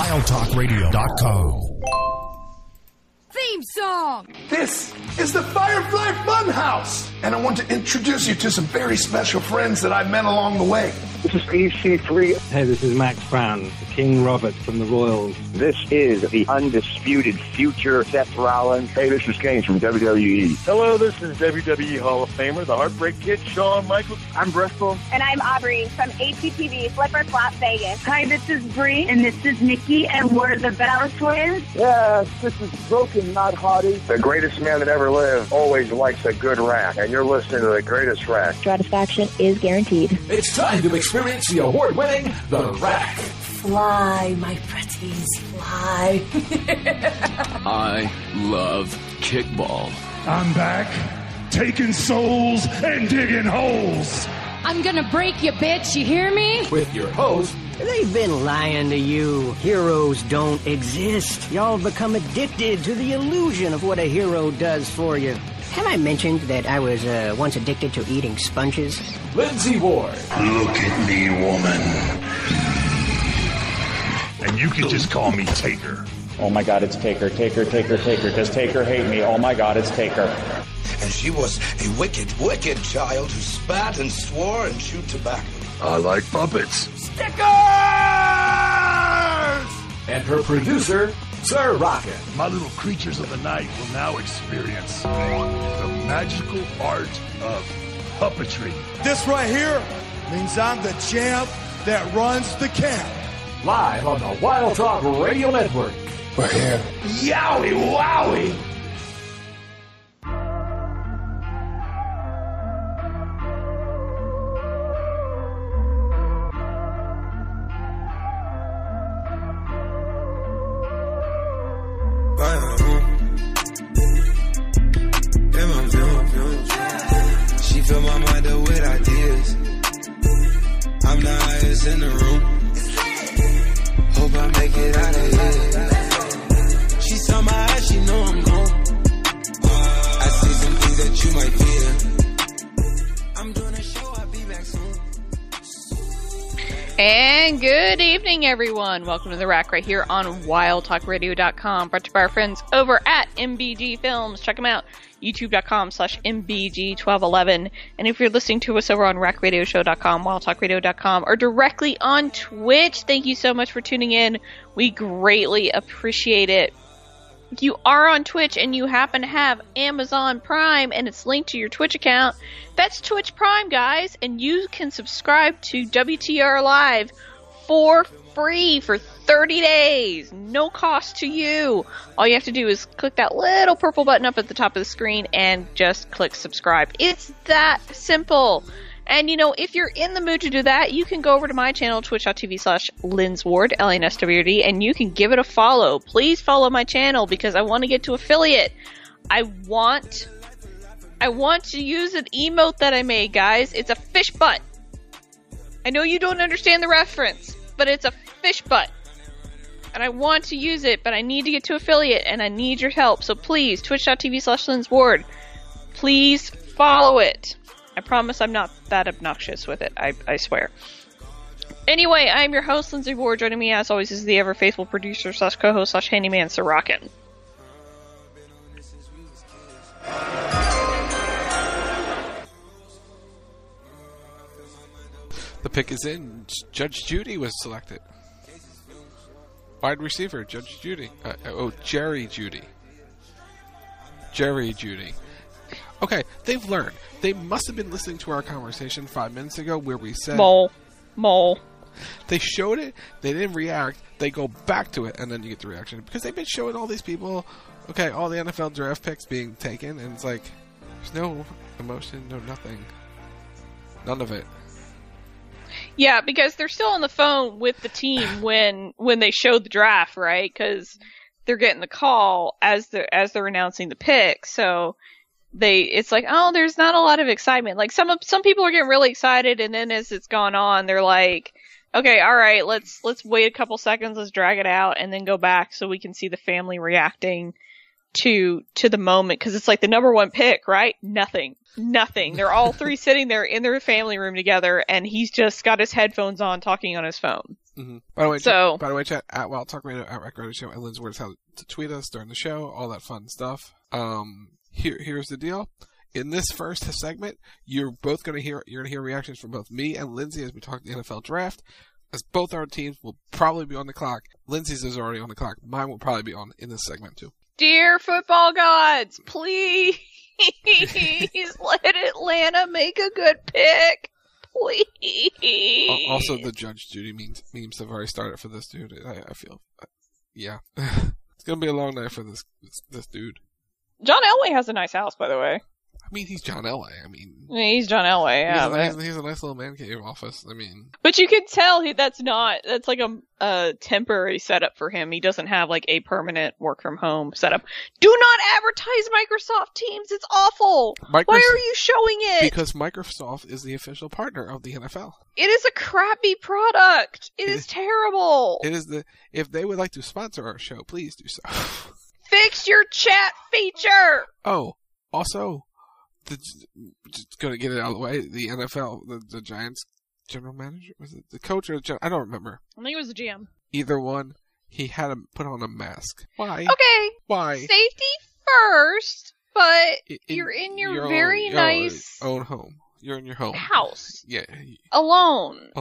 WildTalkRadio.com. Theme song! This is the Firefly Funhouse, and I want to introduce you to some very special friends that I've met along the way. This is EC3. Hey, this is Max Brown, King Robert from the Royals. This is the undisputed future Seth Rollins. Hey, this is Kane from WWE. Hello, this is WWE Hall of Famer, the Heartbreak Kid, Shawn Michaels. I'm Bristol. And I'm Aubrey from HGTV Flipper Flop Vegas. Hi, this is Bree, and this is Nikki, and we're the Bella Twins. Yes, this is Broken, not Hottie. The greatest man that ever lived always likes a good rack, and you're listening to the greatest rack. Satisfaction is guaranteed. It's time to experience the award-winning The Rack. Fly, my pretties, fly. I love kickball. I'm back, taking souls and digging holes. I'm gonna break you, bitch, you hear me? With your host, they've been lying to you. Heroes don't exist. Y'all become addicted to the illusion of what a hero does for you. Have I mentioned that I was once addicted to eating sponges? Lindsay Ward. Look at me, woman. And you can just call me Taker. Oh my God, it's Taker, Taker, Taker, Taker. Does Taker hate me? Oh my God, it's Taker. And she was a wicked, wicked child who spat and swore and chewed tobacco. I like puppets. Stickers! And her producer, Sir Rocket. My little creatures of the night will now experience the magical art of puppetry. This right here means I'm the champ that runs the camp. Live on the Wild Talk Radio Network. We're here. Yowie wowie! She fill my mind up with ideas. I'm the highest in the room. Hope I make it out of here. She saw my eyes, she know I'm gone. I see some things that you might fear. I'm doing a show, I'll be back soon. And good evening, everyone. Welcome to The Rack right here on WildTalkRadio.com. Brought to you by our friends over at MBG Films. Check them out. YouTube.com/MBG1211. And if you're listening to us over on RackRadioshow.com, WildTalkRadio.com, or directly on Twitch, thank you so much for tuning in. We greatly appreciate it. If you are on Twitch and you happen to have Amazon Prime and it's linked to your Twitch account, that's Twitch Prime, guys, and you can subscribe to WTR Live for free for 30 days. No cost to you. All you have to do is click that little purple button up at the top of the screen and just click subscribe. It's that simple. And, you know, if you're in the mood to do that, you can go over to my channel, twitch.tv/LinsWard, LNSWD, and you can give it a follow. Please follow my channel because I want to get to affiliate. I want to use an emote that I made, guys. It's a fish butt. I know you don't understand the reference, but it's a fish butt. And I want to use it, but I need to get to affiliate, and I need your help. So please, twitch.tv/LinsWard. Please follow it. I promise I'm not that obnoxious with it. I swear. Anyway, I'm your host, Lindsay Ward. Joining me, as always, is the ever-faithful producer / co-host / handyman, Sir Rockin'. The pick is in. Judge Judy was selected. Wide receiver, Judge Judy. Jerry Judy. Jerry Judy. Okay, they've learned. They must have been listening to our conversation 5 minutes ago where we said... Mole. They showed it, they didn't react, they go back to it, and then you get the reaction. Because they've been showing all these people, okay, all the NFL draft picks being taken, and it's like, there's no emotion, no nothing. None of it. Yeah, because they're still on the phone with the team when they showed the draft, right? Because they're getting the call as they're announcing the pick, so... it's like, oh, there's not a lot of excitement. Like some people are getting really excited, and then as it's gone on, they're like, okay, all right, let's wait a couple seconds, let's drag it out, and then go back so we can see the family reacting to the moment. Because it's like the number one pick, right? Nothing. They're all three sitting there in their family room together, and he's just got his headphones on, talking on his phone. Mm-hmm. By the way, chat at Wild Talk Radio, at Rack Radio Show, and Lynn's words how to tweet us during the show, all that fun stuff. Here's the deal. In this first segment, you're gonna hear reactions from both me and Lindsay as we talk the NFL draft. As both our teams will probably be on the clock. Lindsay's is already on the clock. Mine will probably be on in this segment too. Dear football gods, please let Atlanta make a good pick. Please. Also, the Judge Judy memes have already started for this dude. I feel, yeah, it's gonna be a long night for this dude. John Elway has a nice house, by the way. I mean, he's John Elway. He's John Elway. Yeah, he's a nice little man cave office. But you can tell that's like a temporary setup for him. He doesn't have like a permanent work from home setup. Do not advertise Microsoft Teams. It's awful. Why are you showing it? Because Microsoft is the official partner of the NFL. It is a crappy product. It is terrible. It is if they would like to sponsor our show, please do so. Fix your chat feature. Oh, also. Just going to get it out of the way. The NFL, the Giants general manager, was it the coach or I don't remember. I think it was the GM. Either one. He had to put on a mask. Why? Okay. Why? Safety first, but you're in your very nice own home. You're in your home house. Yeah. Alone.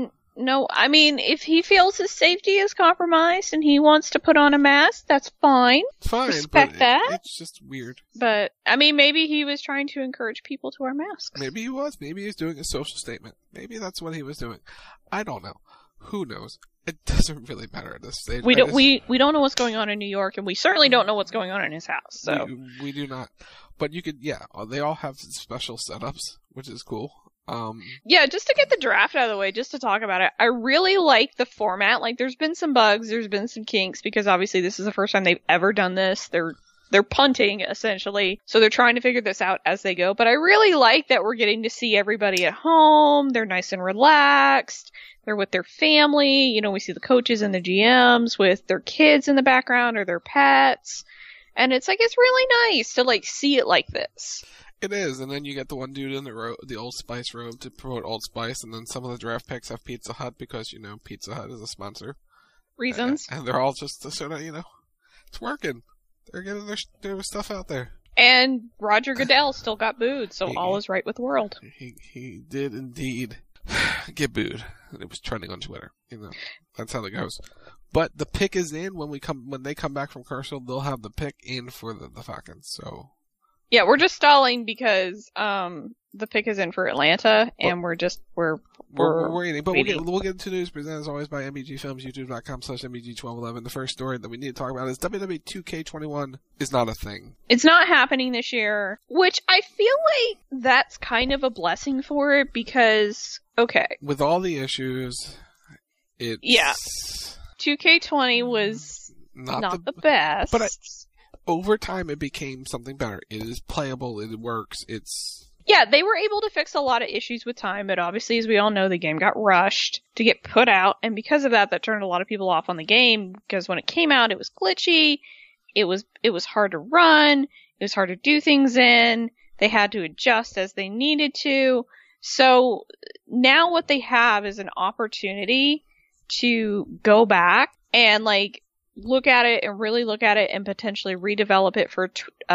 No, I mean, if he feels his safety is compromised and he wants to put on a mask, that's fine. It's fine. Respect that. It's just weird. But, I mean, maybe he was trying to encourage people to wear masks. Maybe he was. Maybe he's doing a social statement. Maybe that's what he was doing. I don't know. Who knows? It doesn't really matter at this stage. We don't know what's going on in New York, and we certainly don't know what's going on in his house. So we do not. But you could, they all have special setups, which is cool. Yeah, just to get the draft out of the way, just to talk about it, I really like the format. Like, there's been some bugs, there's been some kinks, because obviously this is the first time they've ever done this. They're punting, essentially, so they're trying to figure this out as they go. But I really like that we're getting to see everybody at home. They're nice and relaxed. They're with their family. You know, we see the coaches and the GMs with their kids in the background or their pets. And it's really nice to, see it like this. It is, and then you get the one dude in the Old Spice robe to promote Old Spice, and then some of the draft picks have Pizza Hut because, Pizza Hut is a sponsor. Reasons. And they're all just sort of, it's working. They're getting their stuff out there. And Roger Goodell still got booed, so all is right with the world. He did indeed get booed. It was trending on Twitter. That's how it goes. But the pick is in when they come back from commercial. They'll have the pick in for the Falcons. So. Yeah, we're just stalling because the pick is in for Atlanta, and we're waiting. But we'll get into news presented as always by MBG Films, youtube.com/MBG1211. The first story that we need to talk about is WWE 2K21 is not a thing. It's not happening this year, which I feel like that's kind of a blessing for it because, okay. With all the issues, it's... Yeah. 2K20 was not the best. But over time, it became something better. It is playable. It works. Yeah, they were able to fix a lot of issues with time, but obviously, as we all know, the game got rushed to get put out, and because of that turned a lot of people off on the game, because when it came out, it was glitchy, it was hard to run, it was hard to do things in, they had to adjust as they needed to, so now what they have is an opportunity to go back and, look at it and potentially redevelop it for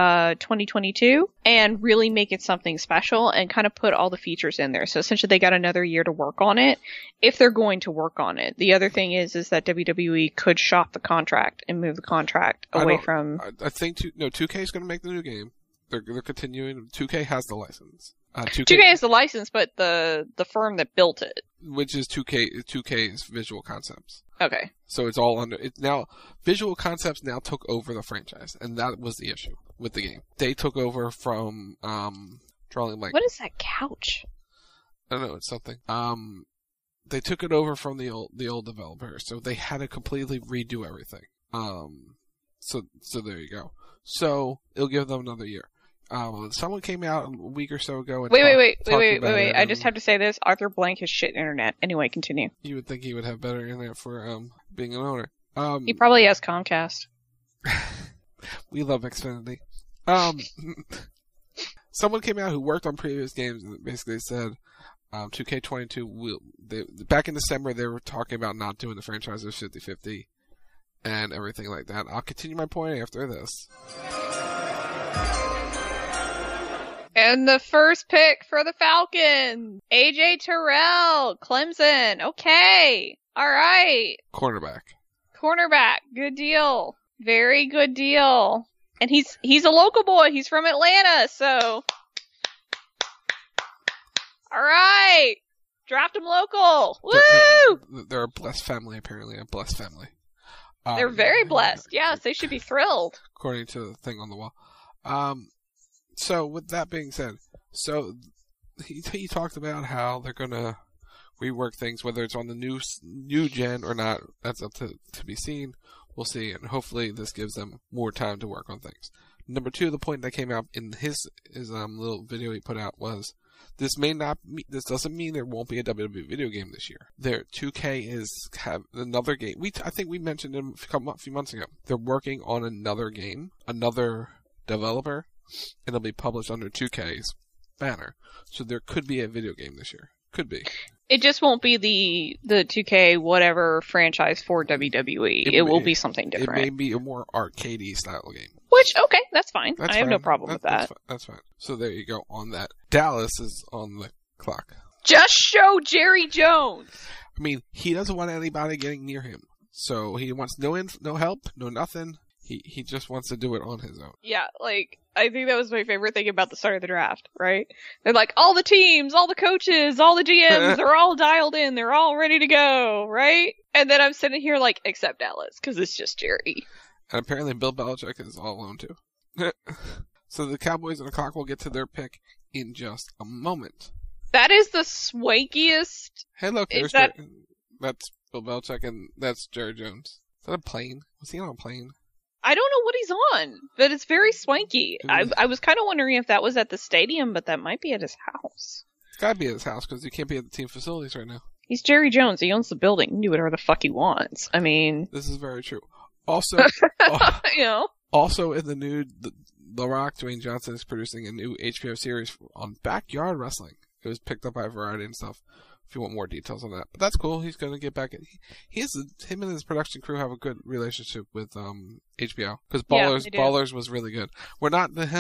2022 and really make it something special and kind of put all the features in there. So essentially they got another year to work on it if they're going to work on it. The other thing is that WWE could shop the contract and move the contract away from... I think 2K is going to make the new game. They're continuing. 2K has the license. 2K has the license, but the firm that built it. Which is 2K's Visual Concepts. Okay. So it's all under it now. Visual Concepts now took over the franchise, and that was the issue with the game. They took over from drawing like. What is that couch? I don't know. It's something. They took it over from the old developers, so they had to completely redo everything. So there you go. So it'll give them another year. Someone came out a week or so ago and wait. I just have to say this. Arthur Blank has shit internet. Anyway, continue. You would think he would have better internet for being an owner. He probably has Comcast. We love Xfinity. Someone came out who worked on previous games and basically said, 2K22 back in December they were talking about not doing the franchises 50-50 and everything like that. I'll continue my point after this. And the first pick for the Falcons, AJ Terrell, Clemson. Okay. All right. Cornerback. Good deal. Very good deal. And he's a local boy. He's from Atlanta, so. All right. Draft him local. Woo! They're a blessed family, apparently. A blessed family. They're very blessed. Yes, they should be thrilled. According to the thing on the wall. So, with that being said, he talked about how they're going to rework things, whether it's on the new gen or not. That's up to be seen. We'll see, and hopefully this gives them more time to work on things. Number 2, the point that came out in his little video he put out was, this doesn't mean there won't be a WWE video game this year. 2K have another game. I think we mentioned it a few months ago. They're working on another game, another developer, and it'll be published under 2K's banner. So there could be a video game this year. Could be. It just won't be the 2K whatever franchise for WWE. It will be something different. It may be a more arcadey style game. Which, okay, that's fine. I have no problem with that. That's fine. So there you go on that. Dallas is on the clock. Just show Jerry Jones. I mean, he doesn't want anybody getting near him. So he wants no help, no nothing. He just wants to do it on his own. Yeah, like, I think that was my favorite thing about the start of the draft, right? They're like, all the teams, all the coaches, all the GMs, they're all dialed in, they're all ready to go, right? And then I'm sitting here like, except Dallas, because it's just Jerry. And apparently Bill Belichick is all alone too. So the Cowboys and the clock will get to their pick in just a moment. That is the swankiest... Hey look, that's Bill Belichick and that's Jerry Jones. Is that a plane? Was he on a plane? I don't know what he's on, but it's very swanky. I was kind of wondering if that was at the stadium, but that might be at his house. It's gotta be at his house, because he can't be at the team facilities right now. He's Jerry Jones. He owns the building. He can do whatever the fuck he wants. I mean... This is very true. Also, you know? Also in the new, The Rock, Dwayne Johnson is producing a new HBO series on Backyard Wrestling. It was picked up by Variety and stuff. If you want more details on that, but that's cool. He's going to get back. Him and his production crew have a good relationship with HBO because Ballers was really good. We're not the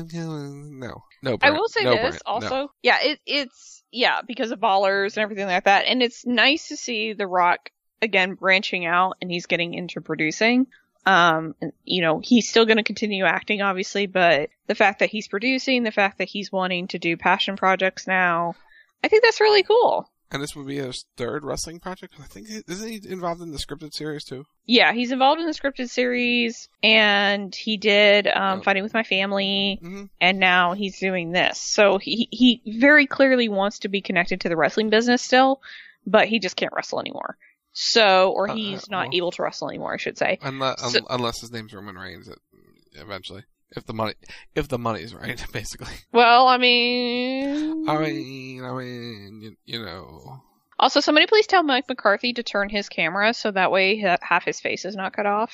no. I will say this also. No. Yeah, it's because of Ballers and everything like that, and it's nice to see The Rock again branching out and he's getting into producing. And, you know, he's still going to continue acting, obviously, but the fact that he's producing, the fact that he's wanting to do passion projects now, I think that's really cool. And this would be his third wrestling project? I think, isn't he involved in the scripted series too? Yeah, he's involved in the scripted series, and he did Fighting With My Family, and now he's doing this. So he very clearly wants to be connected to the wrestling business still, but he just can't wrestle anymore. So, or he's not able to wrestle anymore, I should say. Unless his name's Roman Reigns, eventually. If the money's right, basically. Well, I mean, you know. Also, somebody please tell Mike McCarthy to turn his camera so that way half his face is not cut off.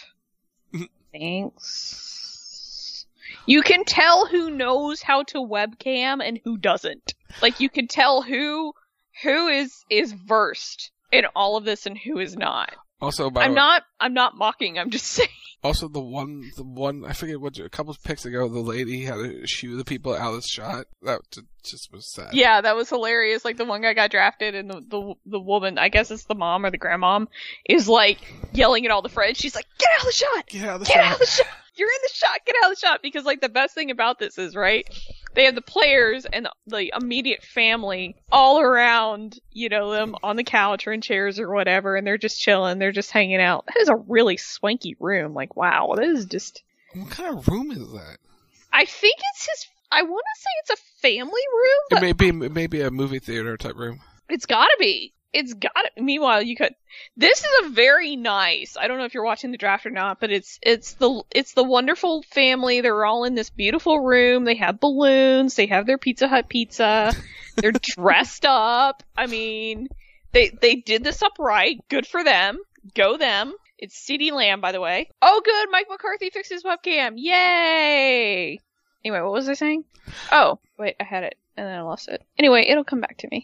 Thanks. You can tell who knows how to webcam and who doesn't. Like, you can tell who is versed in all of this and who is not. Also, I'm not mocking, I'm just saying. Also, the one, I forget a couple of pics ago, the lady had to shoo the people out of the shot. That just was sad. Yeah, that was hilarious. Like, the one guy got drafted, and the woman, I guess it's the mom or the grandmom, is like yelling at all the friends. She's like, get out of the shot! Get out of the shot! You're in the shot! Get out of the shot! Because, like, the best thing about this is, right, they have the players and the immediate family all around, you know, them on the couch or in chairs or whatever, and they're just chilling, they're just hanging out. That is a really swanky room. Like, wow, that is just... What kind of room is that? I think I want to say it's a family room. It may be a movie theater type room. It's gotta be. Meanwhile, this is a very nice, I don't know if you're watching the draft or not, but it's the wonderful family. They're all in this beautiful room. They have balloons. They have their Pizza Hut pizza. They're dressed up. I mean, they did this up right. Good for them. Go them. It's CeeDee Lamb, by the way. Oh, good. Mike McCarthy fixed his webcam. Yay. Anyway, what was I saying? Oh, wait, I had it and then I lost it. Anyway, it'll come back to me.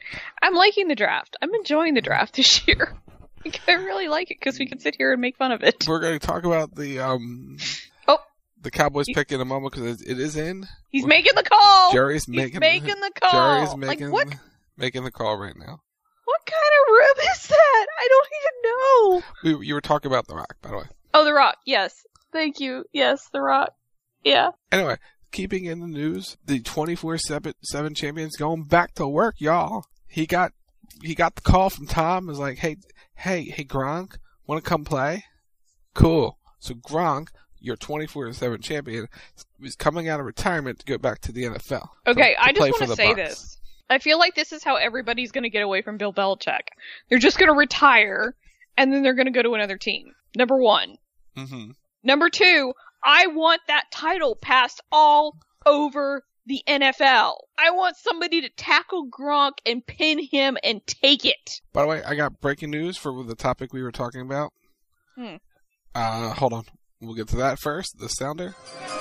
I'm liking the draft. I'm enjoying the draft this year. I really like it because we can sit here and make fun of it. We're going to talk about the Cowboys pick in a moment because it is in. He's making the call. Jerry's making the call. Jerry's making the call right now. What kind of room is that? I don't even know. You were talking about The Rock, by the way. Oh, The Rock. Yes. Thank you. Yes, The Rock. Yeah. Anyway, keeping in the news, the 24/7 champion's going back to work, y'all. He got the call from Tom. It was like, hey, Gronk, want to come play? Cool. So Gronk, your 24/7 champion, is coming out of retirement to go back to the NFL. Okay, I just want to say this. I feel like this is how everybody's going to get away from Bill Belichick. They're just going to retire, and then they're going to go to another team. Number one. Mm-hmm. Number two, I want that title passed all over the NFL. I want somebody to tackle Gronk and pin him and take it. By the way, I got breaking news for the topic we were talking about. Hold on. We'll get to that first. The sounder.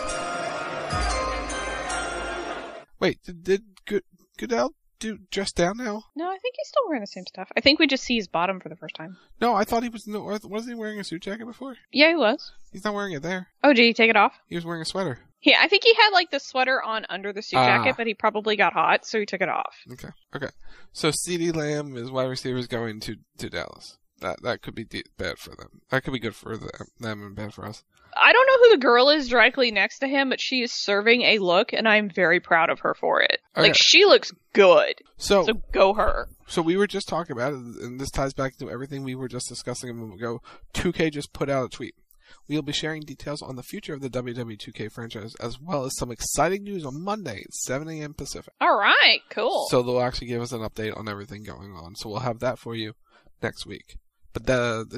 Wait, did Goodell dress down now? No, I think he's still wearing the same stuff. I think we just see his bottom for the first time. No, I thought he was. Wasn't he wearing a suit jacket before? Yeah, he was. He's not wearing it there. Oh, did he take it off? He was wearing a sweater. Yeah, I think he had like the sweater on under the suit jacket, but he probably got hot, so he took it off. Okay. So CeeDee Lamb is wide receivers going to Dallas. That could be bad for them. That could be good for them and bad for us. I don't know who the girl is directly next to him, but she is serving a look, and I'm very proud of her for it. Okay. Like, she looks good. So go her. So we were just talking about it, and this ties back to everything we were just discussing a moment ago. 2K just put out a tweet. We'll be sharing details on the future of the WWE 2K franchise, as well as some exciting news on Monday at 7 a.m. Pacific. All right, cool. So they'll actually give us an update on everything going on. So we'll have that for you next week. But the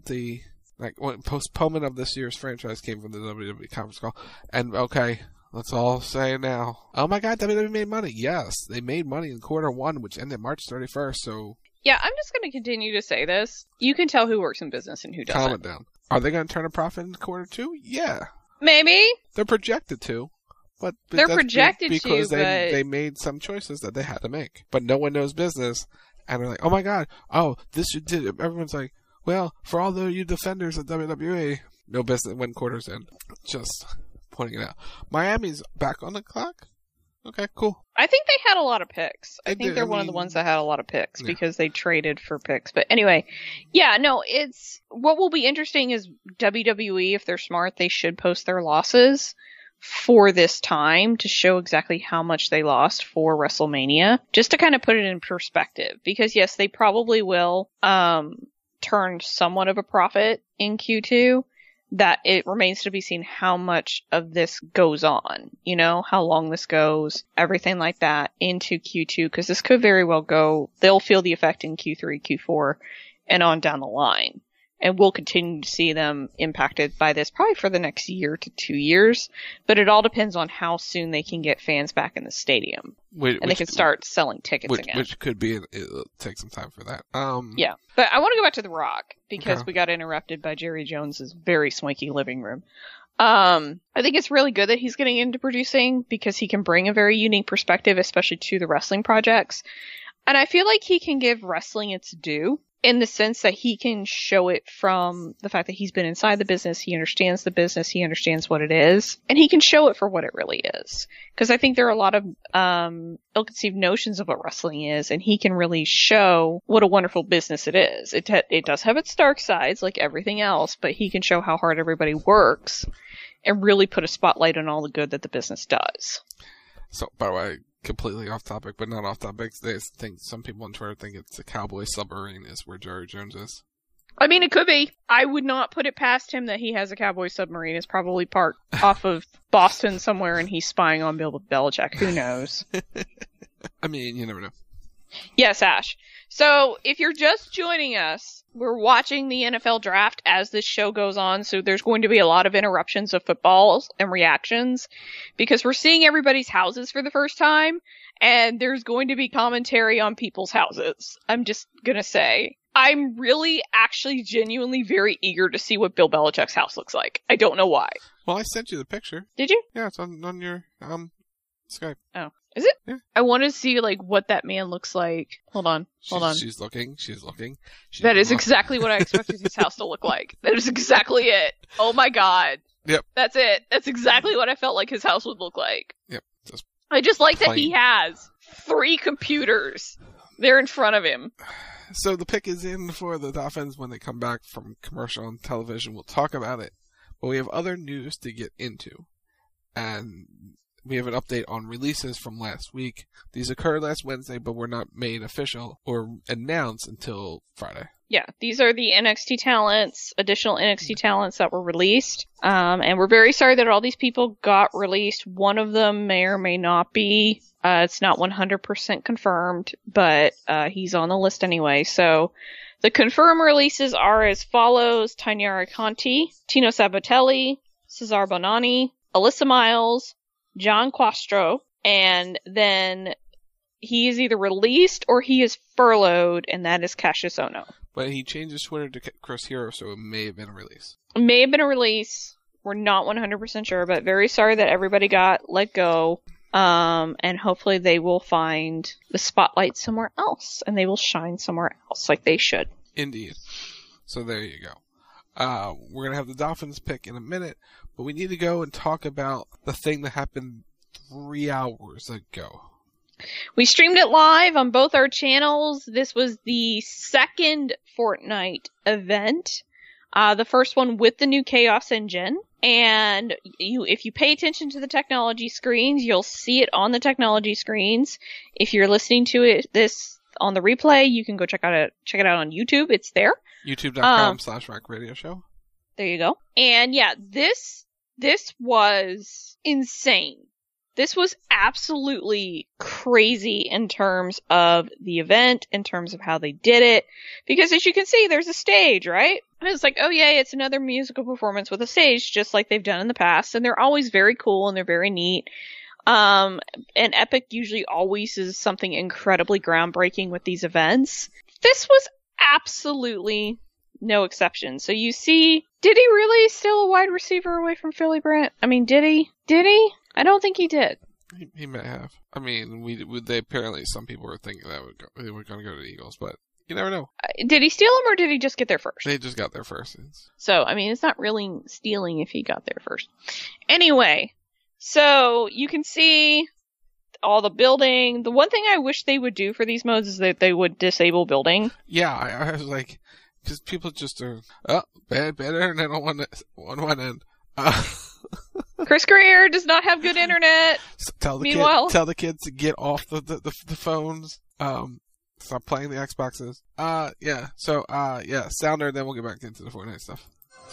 postponement of this year's franchise came from the WWE conference call. And okay, let's all say it now. Oh my God, WWE made money. Yes, they made money in quarter one, which ended March 31st. So yeah, I'm just going to continue to say this. You can tell who works in business and who doesn't. Calm it down. Are they going to turn a profit in quarter two? Yeah. Maybe. They're projected to. But they're projected because to, they made some choices that they had to make. But no one knows business. And they're like, oh my God, this you did. Everyone's like, well, for all you defenders of WWE, no business when quarters end. Just pointing it out. Miami's back on the clock? Okay, cool. I think they had a lot of picks. I think they're one of the ones that had a lot of picks because they traded for picks. But anyway, yeah, no, what will be interesting is WWE, if they're smart, they should post their losses for this time to show exactly how much they lost for WrestleMania, just to kind of put it in perspective. Because yes, they probably will turn somewhat of a profit in Q2. That it remains to be seen how much of this goes on, how long this goes, everything like that into Q2, because this could very well go, they'll feel the effect in Q3, Q4, and on down the line. And we'll continue to see them impacted by this probably for the next year to 2 years. But it all depends on how soon they can get fans back in the stadium. And they can start selling tickets again. Which could be, it'll take some time for that. Yeah. But I want to go back to The Rock because we got interrupted by Jerry Jones's very swanky living room. I think it's really good that he's getting into producing because he can bring a very unique perspective, especially to the wrestling projects. And I feel like he can give wrestling its due. In the sense that he can show it from the fact that he's been inside the business, he understands the business, he understands what it is, and he can show it for what it really is. Because I think there are a lot of ill-conceived notions of what wrestling is, and he can really show what a wonderful business it is. It does have its dark sides, like everything else, but he can show how hard everybody works and really put a spotlight on all the good that the business does. So, by the way, completely off topic, but not off topic. They think some people on Twitter think it's a cowboy submarine is where Jerry Jones is. I mean, it could be. I would not put it past him that he has a cowboy submarine. It's probably parked off of Boston somewhere, and he's spying on Bill Belichick. Who knows? I mean, you never know. Yes, Ash. So, if you're just joining us, we're watching the NFL draft as this show goes on, so there's going to be a lot of interruptions of footballs and reactions, because we're seeing everybody's houses for the first time, and there's going to be commentary on people's houses. I'm just gonna say. I'm really, actually, genuinely very eager to see what Bill Belichick's house looks like. I don't know why. Well, I sent you the picture. Did you? Yeah, it's on your, Skype. Oh. Is it? Yeah. I want to see like what that man looks like. Hold on. She's looking. That is exactly what I expected his house to look like. That is exactly it. Oh my god. Yep. That's it. That's exactly what I felt like his house would look like. Yep. I just like that he has 3 computers there in front of him. So the pick is in for the Dolphins when they come back from commercial on television. We'll talk about it. But we have other news to get into. And we have an update on releases from last week. These occurred last Wednesday, but were not made official or announced until Friday. Yeah, these are the NXT talents, additional NXT talents that were released. And we're very sorry that all these people got released. One of them may or may not be. It's not 100% confirmed, but he's on the list anyway. So the confirmed releases are as follows: Tainara Conti, Tino Sabatelli, Cesar Bonani, Alyssa Miles, John Quastro, and then he is either released or he is furloughed, and that is Cassius Ohno. But he changed his Twitter to Chris Hero, so it may have been a release. It may have been a release. We're not 100% sure, but very sorry that everybody got let go. And hopefully they will find the spotlight somewhere else, and they will shine somewhere else like they should. Indeed. So there you go. We're going to have the Dolphins pick in a minute, but we need to go and talk about the thing that happened 3 hours ago. We streamed it live on both our channels. This was the second Fortnite event. The first one with the new Chaos Engine. And if you pay attention to the technology screens, you'll see it on the technology screens. If you're listening to this on the replay, you can go check it out on YouTube. It's there. YouTube.com/RackRadioShow. There you go. And yeah, this was insane. This was absolutely crazy in terms of the event, in terms of how they did it. Because as you can see, there's a stage, right? And it's like, oh yay, it's another musical performance with a stage, just like they've done in the past. And they're always very cool and they're very neat. And Epic usually always is something incredibly groundbreaking with these events. This was absolutely no exception. So you see, did he really steal a wide receiver away from Philly Brant? I mean, did he? I don't think he did. He may have. I mean, they apparently some people were thinking that they were going to go to the Eagles, but you never know. Did he steal him or did he just get there first? They just got there first. So, I mean, it's not really stealing if he got there first. Anyway, so you can see all the building. The one thing I wish they would do for these modes is that they would disable building. Yeah, I was like, because people just are, bad internet on one end. Chris Greer does not have good internet. Tell the kids to get off the phones. Stop playing the Xboxes. Sounder, then we'll get back into the Fortnite stuff.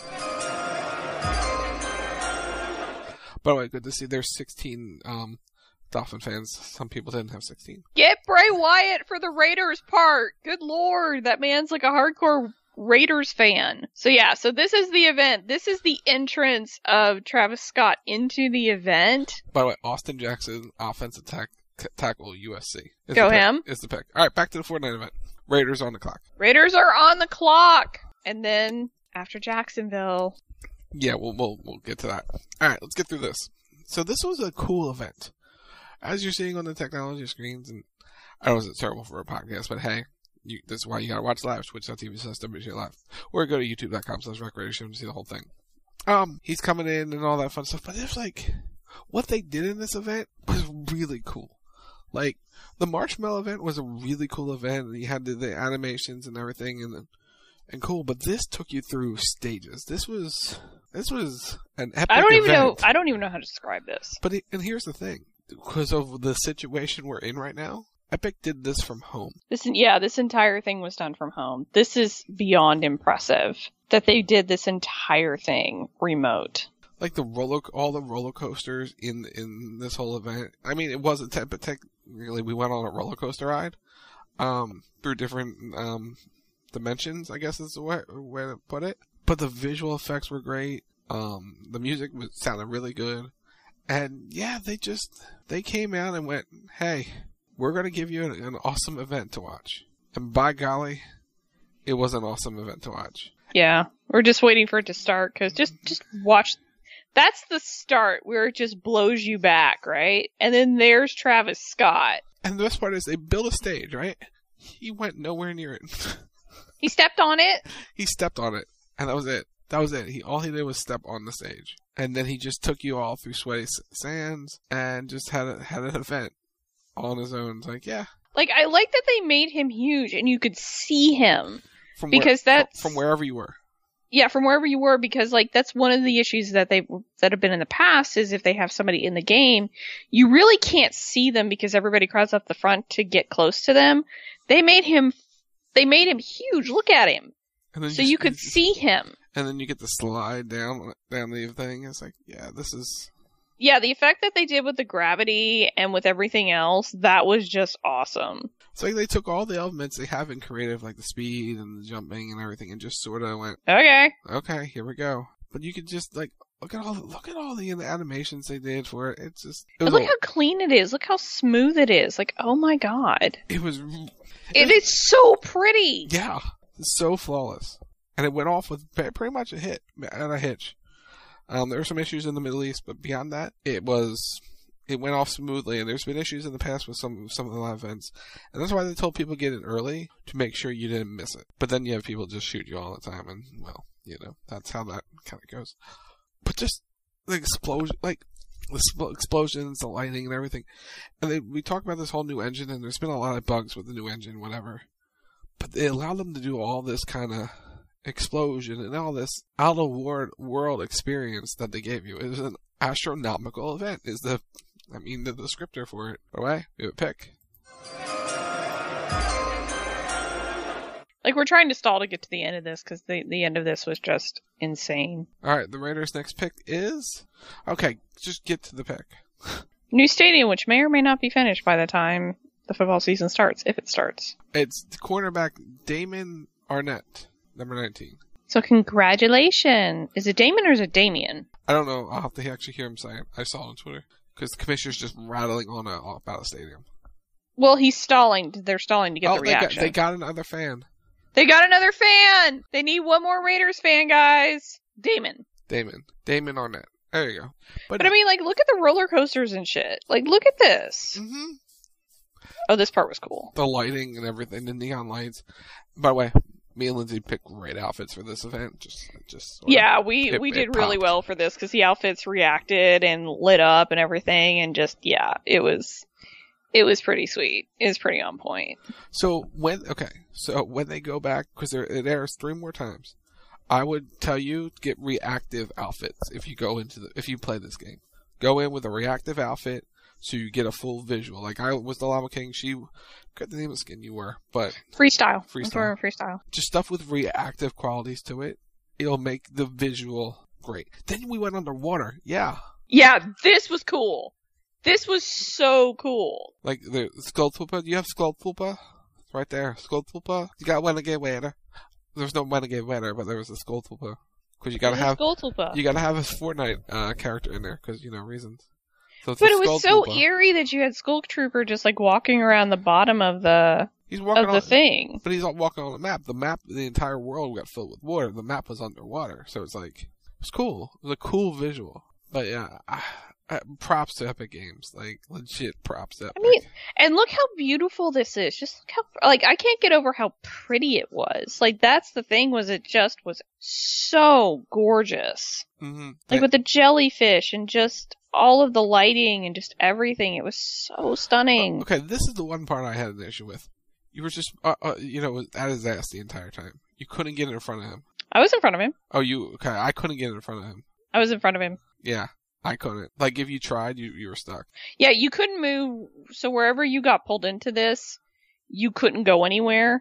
By the way, good to see there's 16 Dolphin fans. Some people didn't have 16. Get Bray Wyatt for the Raiders part. Good lord, that man's like a hardcore Raiders fan. So this is the event. This is the entrance of Travis Scott into the event. By the way, Austin Jackson, offensive tackle, USC. Go him. Is the pick. All right, back to the Fortnite event. Raiders on the clock. Raiders are on the clock. And then after Jacksonville. Yeah, we'll get to that. All right, let's get through this. So this was a cool event. As you're seeing on the technology screens, and I know it's terrible for a podcast, but hey, this is why you gotta watch live, twitch.tv/WC Live. Or go to youtube.com/RackRadioShow to see the whole thing. He's coming in and all that fun stuff, but it's like, what they did in this event was really cool. Like, the Marshmallow event was a really cool event, and you had the animations and everything, and cool, but this took you through stages. This was an epic event. I don't even know how to describe this. And here's the thing. Because of the situation we're in right now, Epic did this from home. This entire thing was done from home. This is beyond impressive that they did this entire thing remote. Like all the roller coasters in this whole event. I mean, it wasn't technically we went on a roller coaster ride through different dimensions, I guess is the way to put it. But the visual effects were great. The music sounded really good. And yeah, they came out and went, hey, we're going to give you an awesome event to watch. And by golly, it was an awesome event to watch. Yeah, we're just waiting for it to start, because just watch That's the start where it just blows you back, right? And then there's Travis Scott. And the best part is they built a stage, right? He went nowhere near it. He stepped on it? He stepped on it. And that was it. All he did was step on the stage. And then he just took you all through sweaty sands and just had an event all on his own. It's like, yeah. Like, I like that they made him huge and you could see him. From wherever you were. Yeah, from wherever you were, because like that's one of the issues that have been in the past is if they have somebody in the game, you really can't see them because everybody crowds up the front to get close to them. They made him huge. Look at him. So you could see him. And then you get to slide down the thing. It's like, yeah, this is... Yeah, the effect that they did with the gravity and with everything else, that was just awesome. It's like they took all the elements they have in creative, like the speed and the jumping and everything, and just sort of went, okay, here we go. But you could just like look at all the animations they did for it. It's just look how clean it is. Look how smooth it is. Like, oh my god, it is so pretty. Yeah, it's so flawless, and it went off with pretty much a hit and a hitch. There were some issues in the Middle East, but beyond that, it went off smoothly. And there's been issues in the past with some of the live events, and that's why they told people to get it early to make sure you didn't miss it. But then you have people just shoot you all the time, and well, you know that's how that kind of goes. But just the explosions, the lighting, and everything. And we talk about this whole new engine, and there's been a lot of bugs with the new engine, whatever. But they allowed them to do all this kind of explosion and all this out of world experience that they gave you. It was an astronomical event is the descriptor for it. By the way, we would pick. Like, we're trying to stall to get to the end of this because the end of this was just insane. Alright, the Raiders' next pick is... Okay, just get to the pick. New stadium, which may or may not be finished by the time the football season starts, if it starts. It's the cornerback Damon Arnett. Number 19. So congratulations. Is it Damon or is it Damien? I don't know. I'll have to actually hear him say it. I saw it on Twitter. Because the commissioner's just rattling on about a stadium. Well, he's stalling. They're stalling to get the reaction. They got another fan. They got another fan! They need one more Raiders fan, guys. Damon Arnett. There you go. But I mean, like, look at the roller coasters and shit. Like, look at this. Mm-hmm. Oh, this part was cool. The lighting and everything, the neon lights. By the way, me and Lindsay picked great outfits for this event. We did really well for this because the outfits reacted and lit up and everything, and just it was pretty sweet. It was pretty on point. So when they go back, because it airs 3 more times, I would tell you to get reactive outfits if you play this game. Go in with a reactive outfit. So you get a full visual. Like I was the Llama King. She forgot the name of skin you were, but freestyle. Just stuff with reactive qualities to it. It'll make the visual great. Then we went underwater. Yeah, this was cool. This was so cool. Like the Skulltulpa. Do you have Skulltulpa? It's right there. Skulltulpa. You got Renegade Wader. There was no Renegade Wader, but there was a Skulltulpa. Because you gotta have Skulltulpa. You gotta have a Fortnite character in there because reasons. So but it was so eerie that you had Skull Trooper just like walking around the bottom of the thing. But he's walking on the map. The entire world got filled with water. The map was underwater, so it's like it was cool. It was a cool visual. But yeah, props to Epic Games, like legit props to Epic. I mean, and look how beautiful this is. Just look how I can't get over how pretty it was. Like that's the thing it just was so gorgeous. Mm-hmm. Like with the jellyfish and just all of the lighting and just everything. It was so stunning. Okay, this is the one part I had an issue with. You were just, at his ass the entire time. You couldn't get in front of him. I was in front of him. Oh, okay. I couldn't get in front of him. I was in front of him. Yeah, I couldn't. Like, if you tried, you were stuck. Yeah, you couldn't move. So wherever you got pulled into this, you couldn't go anywhere.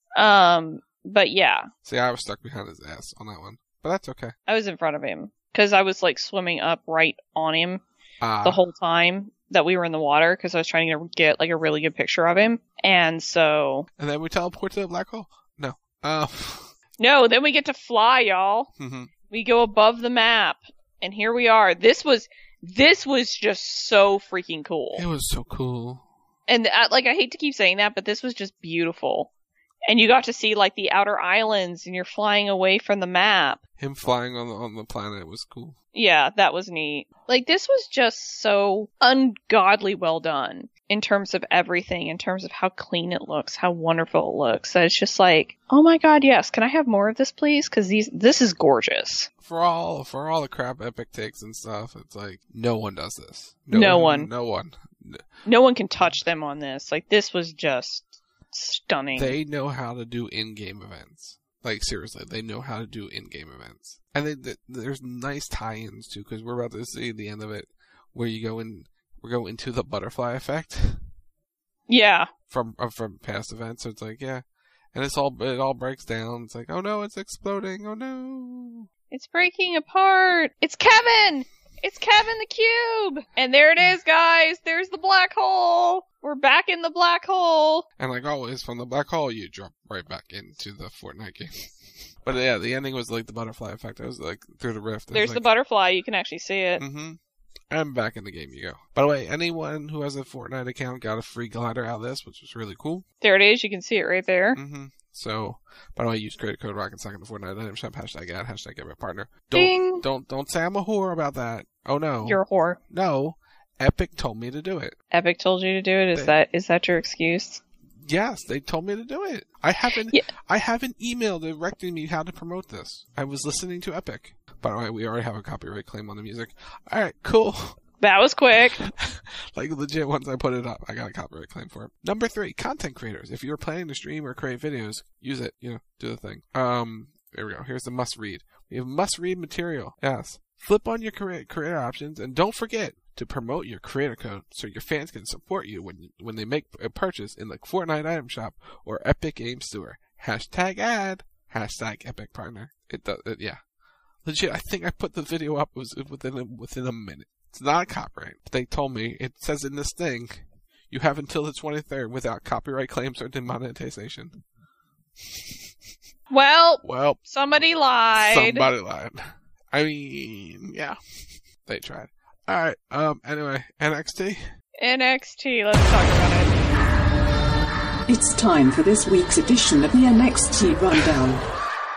But yeah. See, I was stuck behind his ass on that one. But that's okay. I was in front of him. Because I was like swimming up right on him the whole time that we were in the water. Because I was trying to get like a really good picture of him. And so. And then we teleport to the black hole? No. No, then we get to fly, y'all. Mm-hmm. We go above the map. And here we are. This was just so freaking cool. It was so cool. And I hate to keep saying that, but this was just beautiful. And you got to see, like, the outer islands, and you're flying away from the map. Him flying on the planet was cool. Yeah, that was neat. Like, this was just so ungodly well done in terms of everything, in terms of how clean it looks, how wonderful it looks. So it's just like, oh my god, yes, can I have more of this, please? Because this is gorgeous. For all the crap Epic takes and stuff, it's like, no one does this. No one. No one can touch them on this. Like, this was just stunning. They know how to do in-game events. Like, seriously, they know how to do in-game events. And there's nice tie-ins, too, because we're about to see the end of it, where we go into the butterfly effect. Yeah. From past events, so it's like, yeah. And it all breaks down. It's like, oh no, it's exploding, oh no. It's breaking apart. It's Kevin! It's Kevin the Cube! And there it is, guys. There's the black hole. We're back in the black hole. And like always, from the black hole, you drop right back into the Fortnite game. But yeah, the ending was like the butterfly effect. It was like through the rift. There's the butterfly. You can actually see it. Mm-hmm. And back in the game you go. By the way, anyone who has a Fortnite account got a free glider out of this, which was really cool. There it is. You can see it right there. Mm-hmm. So, by the way, use creator code ROCK'n'SOCK in the Fortnite item shop, #ad, #GetMyPartner. Ding! Don't say I'm a whore about that. Oh no. You're a whore. No. Epic told me to do it. Epic told you to do it? Is that your excuse? Yes, they told me to do it. I have an email directing me how to promote this. I was listening to Epic. By the way, we already have a copyright claim on the music. Alright, cool. That was quick. Like, legit, once I put it up, I got a copyright claim for it. Number 3, content creators. If you're planning to stream or create videos, use it. Do the thing. There we go. Here's the must-read. We have must-read material. Yes. Flip on your creator options, and don't forget to promote your creator code so your fans can support you when they make a purchase in the Fortnite item shop or Epic Games Store. #ad, #EpicPartner. It does, yeah. Legit, I think I put the video up within a minute. It's not copyright. They told me, it says in this thing, you have until the 23rd without copyright claims or demonetization. Well, somebody lied. I mean, yeah. They tried. Alright, anyway, NXT? NXT, let's talk about it. It's time for this week's edition of the NXT Rundown.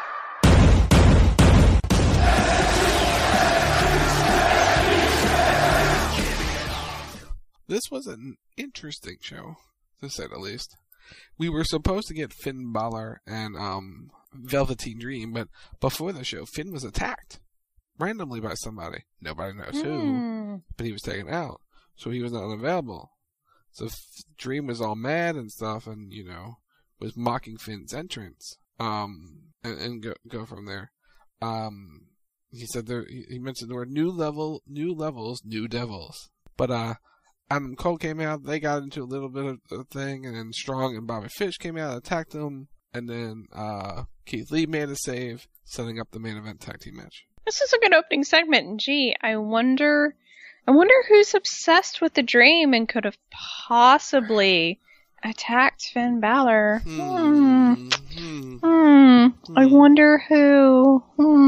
This was an interesting show, to say the least. We were supposed to get Finn Balor and Velveteen Dream, but before the show, Finn was attacked randomly by somebody. Nobody knows who, but he was taken out, so he was not available. So Dream was all mad and stuff, and was mocking Finn's entrance. And go from there. He said he mentioned the word new levels, new devils. But Adam Cole came out, they got into a little bit of a thing, and then Strong and Bobby Fish came out, attacked them, and then Keith Lee made a save, setting up the main event tag team match. This is a good opening segment, and gee, I wonder who's obsessed with the Dream and could have possibly attacked Finn Balor. I wonder who.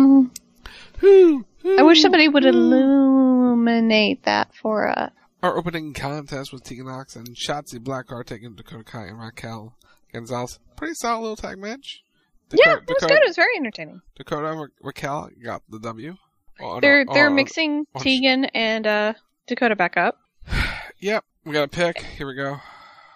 I wish somebody would illuminate that for us. Our opening contest with Tegan Nox and Shotzi Blackheart taking Dakota Kai and Raquel Gonzalez. Pretty solid little tag match. It was good. It was very entertaining. Dakota and Raquel got the W. They're mixing Tegan and Dakota back up. Yep, we got a pick. Here we go.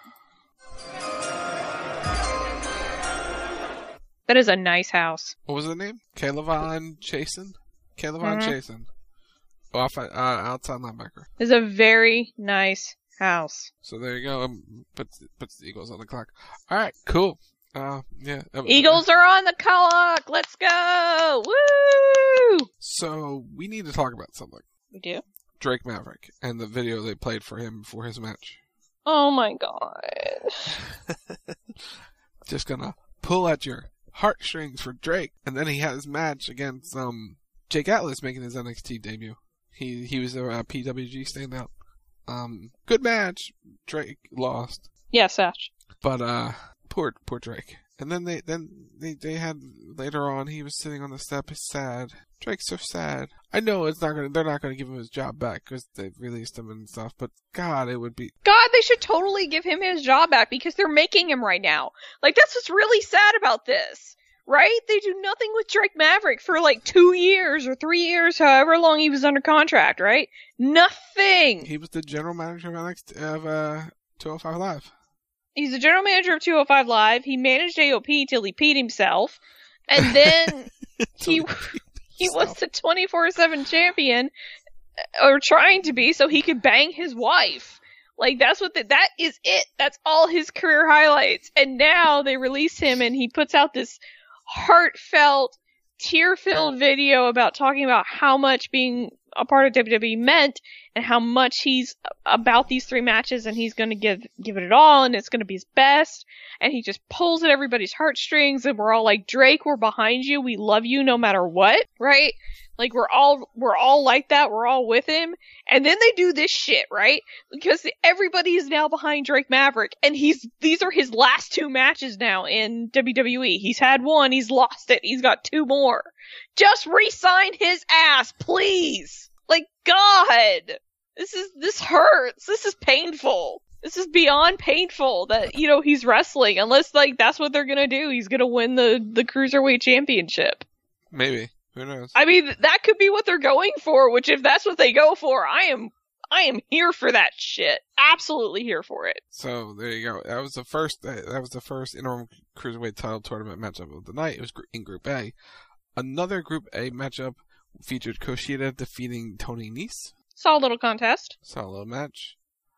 That is a nice house. What was the name? Kayla Von Chasen? Kayla Von Chasen. Outside linebacker. It's a very nice house. So there you go. Puts the Eagles on the clock. All right, cool. Yeah. Eagles are on the clock. Let's go. Woo! So we need to talk about something. We do? Drake Maverick and the video they played for him before his match. Oh my god. Just gonna pull at your heartstrings for Drake. And then he had his match against Jake Atlas making his NXT debut. He was a PWG standout. Good match. Drake lost. Yeah, Satch. But poor Drake. And then they had later on, he was sitting on the step, sad. Drake's so sad. I know they're not gonna give him his job back because they've released him and stuff. But God, it would be. God, they should totally give him his job back because they're making him right now. Like, that's what's really sad about this, right? They do nothing with Drake Maverick for like 2 years or 3 years, however long he was under contract, right? Nothing. He was the general manager of 205 Live. He's the general manager of 205 Live. He managed AOP till he peed himself, and then he was the 24/7 champion, or trying to be, so he could bang his wife. Like, that's what that is it. That's all his career highlights. And now they release him, and he puts out this heartfelt, tear-filled video about talking about how much being a part of WWE meant, and how much he's about these 3 matches, and he's going to give it all, and it's going to be his best. And he just pulls at everybody's heartstrings, and we're all like, Drake, we're behind you. We love you no matter what, right? Like, we're all like that. We're all with him. And then they do this shit, right? Because everybody is now behind Drake Maverick, and these are his last 2 matches now in WWE. He's had 1, he's lost it, he's got 2 more. Just re-sign his ass, please! Like, God! This hurts. This is painful. This is beyond painful that, he's wrestling, unless, like, that's what they're gonna do. He's gonna win the Cruiserweight Championship. Maybe. Who knows? I mean, that could be what they're going for, which if that's what they go for, I am here for that shit. Absolutely here for it. So, there you go. That was the first interim Cruiserweight title tournament matchup of the night. It was in Group A. Another Group A matchup featured Kushida defeating Tony Nese. Saw a little contest. Saw a little match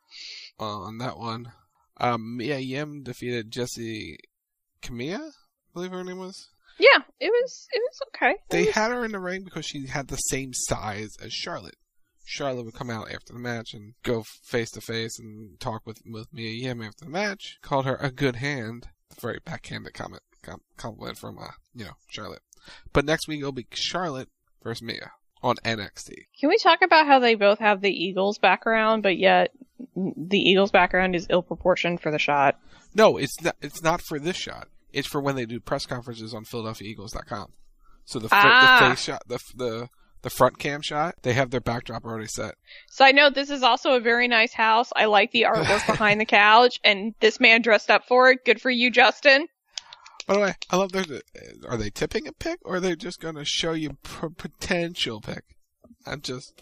on that one. Mia Yim defeated Jessie Kamea, I believe her name was. Yeah, it was okay. They had her in the ring because she had the same size as Charlotte. Charlotte would come out after the match and go face to face and talk with Mia Yim after the match. Called her a good hand. Very backhanded compliment from Charlotte. But next week it'll be Charlotte versus Mia on NXT. Can we talk about how they both have the Eagles background, but yet the Eagles background is ill proportioned for the shot? No, it's not for this shot. It's for when they do press conferences on PhiladelphiaEagles.com. So the face shot, the front cam shot, they have their backdrop already set. Side note, this is also a very nice house. I like the artwork behind the couch, and this man dressed up for it. Good for you, Justin. By the way, I love are they tipping a pick, or are they just going to show you potential pick? And this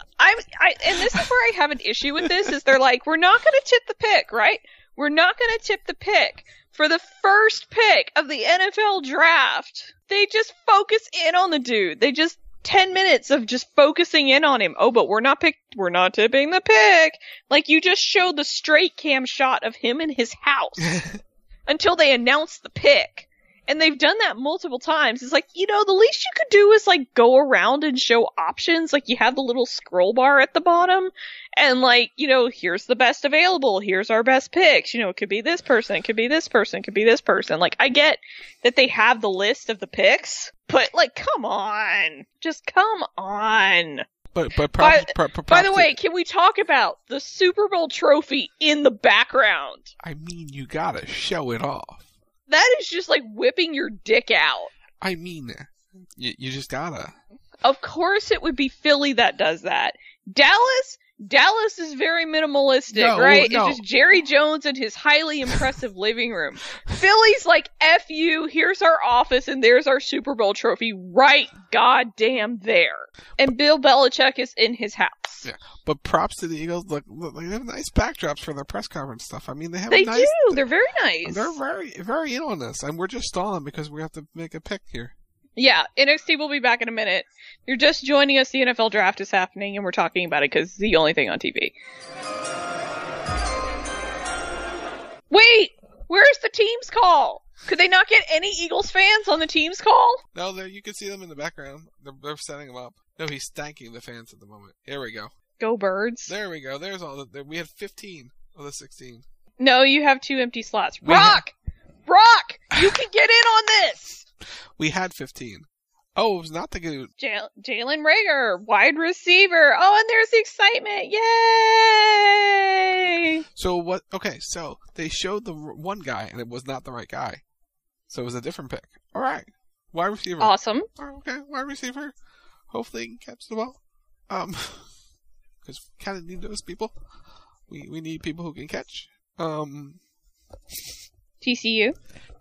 is where I have an issue with this, is they're like, we're not going to tip the pick, right? We're not going to tip the pick. For the first pick of the NFL draft, they just focus in on the dude. They just 10 minutes of just focusing in on him. Oh, but we're not tipping the pick. Like, you just showed the straight cam shot of him in his house until they announced the pick. And they've done that multiple times. It's like, the least you could do is, like, go around and show options. Like, you have the little scroll bar at the bottom. And, like, here's the best available. Here's our best picks. It could be this person. It could be this person. It could be this person. Like, I get that they have the list of the picks. But, like, come on. Just come on. By the way, can we talk about the Super Bowl trophy in the background? I mean, you gotta show it off. That is just like whipping your dick out. I mean, you just gotta. Of course it would be Philly that does that. Dallas is very minimalistic, right? No. It's just Jerry Jones and his highly impressive living room. Philly's like, F you, here's our office and there's our Super Bowl trophy right goddamn there. And Bill Belichick is in his house. Yeah, but props to the Eagles. Look, they have nice backdrops for their press conference stuff. I mean, they do. They're very nice. They're very, very in on this, and we're just stalling because we have to make a pick here. Yeah, NXT will be back in a minute. You're just joining us. The NFL draft is happening, and we're talking about it because it's the only thing on TV. Wait, where's the team's call? Could they not get any Eagles fans on the team's call? No, you can see them in the background. They're setting them up. No, he's thanking the fans at the moment. Here we go. Go Birds. There we go. There's all we had 15 of the 16. No, you have 2 empty slots. Brock, you can get in on this. We had 15. Oh, it was not the good. Jalen Reagor, wide receiver. Oh, and there's the excitement. Yay! So what? Okay, so they showed the one guy, and it was not the right guy. So it was a different pick. All right. Wide receiver. Awesome. Okay, wide receiver. Hopefully he can catch the ball. Because we kind of need those people. We need people who can catch. TCU.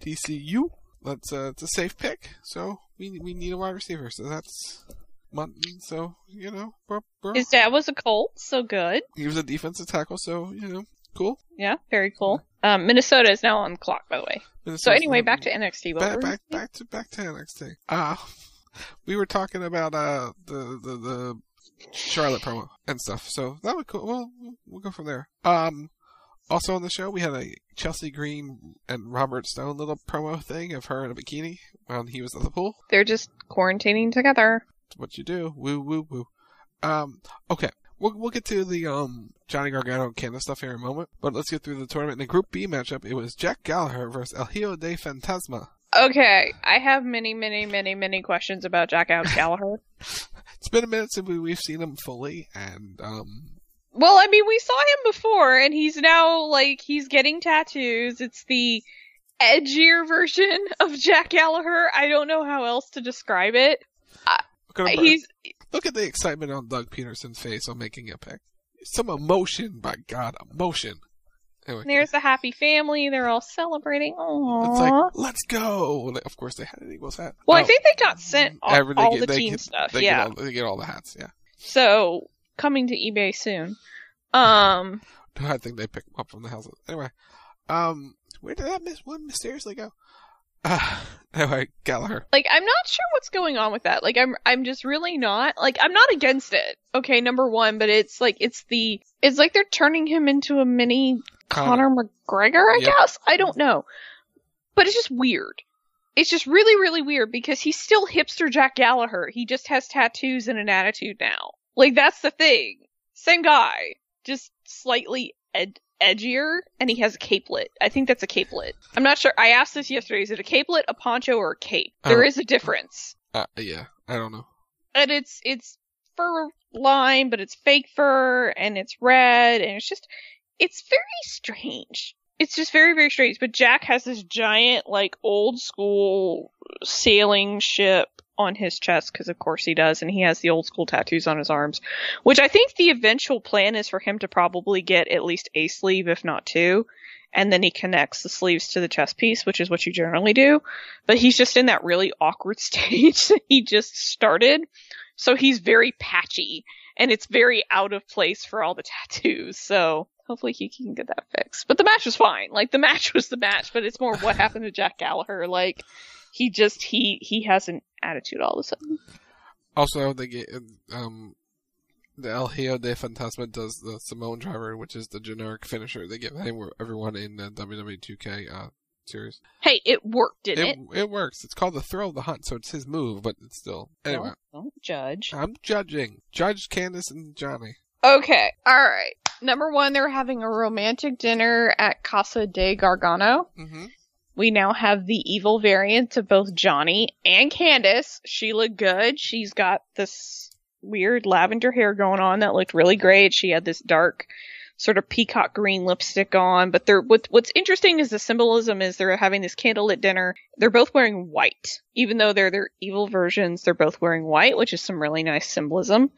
It's a safe pick. So we need a wide receiver. So that's Munton. So his dad was a Colt. So good. He was a defensive tackle. So cool. Yeah, very cool. Minnesota is now on the clock, by the way. So anyway, back to NXT. Back to NXT. We were talking about the Charlotte promo and stuff. So that would cool. We'll go from there. Also on the show, we had a Chelsea Green and Robert Stone little promo thing of her in a bikini when he was at the pool. They're just quarantining together. That's what you do. Woo, woo, woo. Okay. We'll get to the Johnny Gargano and Candice stuff here in a moment, but let's get through the tournament. In the Group B matchup, it was Jack Gallagher versus El Hijo de Fantasma. Okay, I have many questions about Jack Gallagher. It's been a minute since we've seen him fully, and well, I mean, we saw him before, and he's now, he's getting tattoos. It's the edgier version of Jack Gallagher. I don't know how else to describe it. Look at the excitement on Doug Peterson's face on making a pick. Some emotion, by God, emotion. Anyway, there's a happy family. They're all celebrating. Aww. It's like, let's go. Of course, they had an Eagles hat. Well, I think they got sent all the team stuff. They get all the hats, yeah. So, coming to eBay soon. I think they picked them up from the houses. Anyway, where did that one mysteriously go? Anyway, Gallagher. I'm not sure what's going on with that. I'm just really not. I'm not against it. Okay, number one, but it's like they're turning him into a mini Conor McGregor, I guess? I don't know. But it's just weird. It's just really, really weird because he's still hipster Jack Gallagher. He just has tattoos and an attitude now. That's the thing. Same guy. Just slightly edgier, and he has a capelet. I think that's a capelet. I'm not sure. I asked this yesterday. Is it a capelet, a poncho, or a cape? There is a difference. Yeah. I don't know. And it's fur line, but it's fake fur, and it's red, and it's very strange. It's just very, very strange. But Jack has this giant, old school sailing ship on his chest, because of course he does, and he has the old school tattoos on his arms, which I think the eventual plan is for him to probably get at least a sleeve, if not two, and then he connects the sleeves to the chest piece, which is what you generally do. But he's just in that really awkward stage that he just started, so he's very patchy, and it's very out of place for all the tattoos, so hopefully he can get that fixed. But the match was fine. The match was the match, but it's more what happened to Jack Gallagher. He has an attitude all of a sudden. Also, they get the El Hijo de Fantasma does the Samoan Driver, which is the generic finisher they give everyone in the WWE 2K series. Hey, it worked, didn't it? It works. It's called the Thrill of the Hunt, so it's his move, but it's still... Anyway. Don't judge. I'm judging. Judge Candice and Johnny. Okay, alright. Number one, they're having a romantic dinner at Casa de Gargano. Mm-hmm. We now have the evil variant of both Johnny and Candice. She looked good. She's got this weird lavender hair going on that looked really great. She had this dark sort of peacock green lipstick on. But what's interesting is the symbolism is they're having this candlelit dinner. They're both wearing white. Even though they're their evil versions, they're both wearing white, which is some really nice symbolism.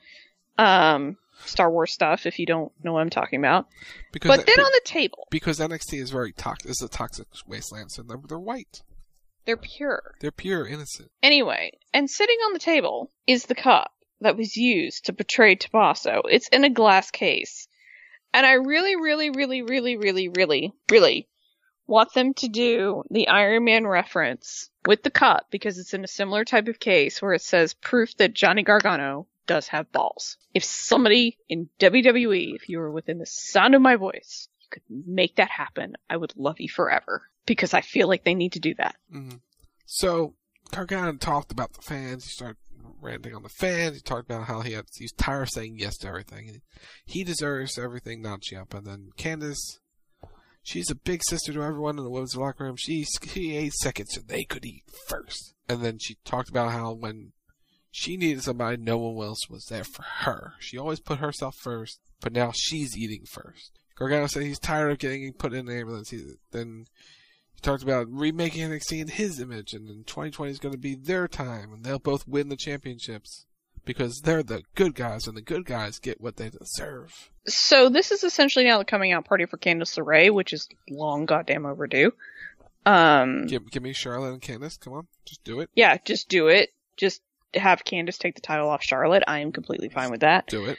Star Wars stuff, if you don't know what I'm talking about. On the table. Because NXT is very toxic. It's a toxic wasteland, so they're white. They're pure. They're pure, innocent. Anyway, and sitting on the table is the cup that was used to betray Tommaso. It's in a glass case. And I really, really, really, really, really, really, really want them to do the Iron Man reference with the cup, because it's in a similar type of case where it says proof that Johnny Gargano does have balls. If somebody in WWE, if you were within the sound of my voice, you could make that happen, I would love you forever. Because I feel like they need to do that. Mm-hmm. So, Gargano talked about the fans. He started ranting on the fans. He talked about how he's tired of saying yes to everything. He deserves everything, not Ciampa. And then Candice, she's a big sister to everyone in the women's locker room. She ate second so they could eat first. And then she talked about how when she needed somebody, no one else was there for her. She always put herself first, but now she's eating first. Gargano said he's tired of getting put in an ambulance. Then he talked about remaking NXT in his image, and then 2020 is going to be their time, and they'll both win the championships. because they're the good guys, and the good guys get what they deserve. So this is essentially now the coming out party for Candice LeRae, which is long goddamn overdue. Give me Charlotte and Candice. Come on, just do it. Yeah, just do it. Just have Candice take the title off Charlotte. I am completely fine with that. Do it.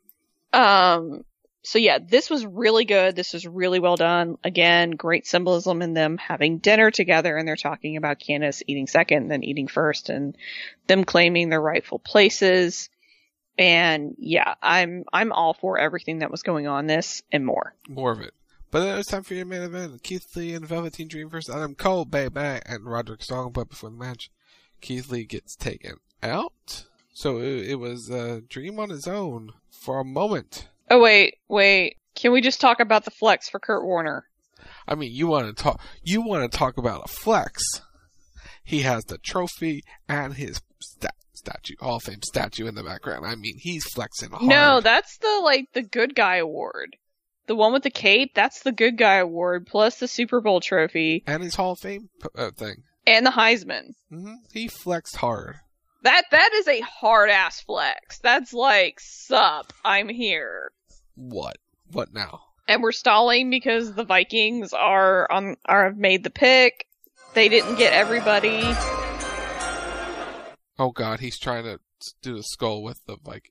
So yeah, this was really good. This was really well done. Again, great symbolism in them having dinner together, and they're talking about Candice eating second, then eating first, and them claiming their rightful places. And yeah, I'm all for everything that was going on this and more. More of it. But then it's time for your main event. Keith Lee and Velveteen Dream versus Adam Cole, baby, and Roderick Strong. But before the match, Keith Lee gets taken out. So it was Dream on his own for a moment. Oh, wait. Can we just talk about the flex for Kurt Warner? I mean, you want to talk about a flex. He has the trophy and his statue, Hall of Fame statue in the background. I mean, he's flexing hard. No, that's the good guy award. The one with the cape, that's the good guy award, plus the Super Bowl trophy. And his Hall of Fame thing. And the Heisman. Mm-hmm. He flexed hard. That is a hard-ass flex. That's like, sup, I'm here. What now? And we're stalling because the Vikings have made the pick. They didn't get everybody. Oh god, he's trying to do the skull with the Viking.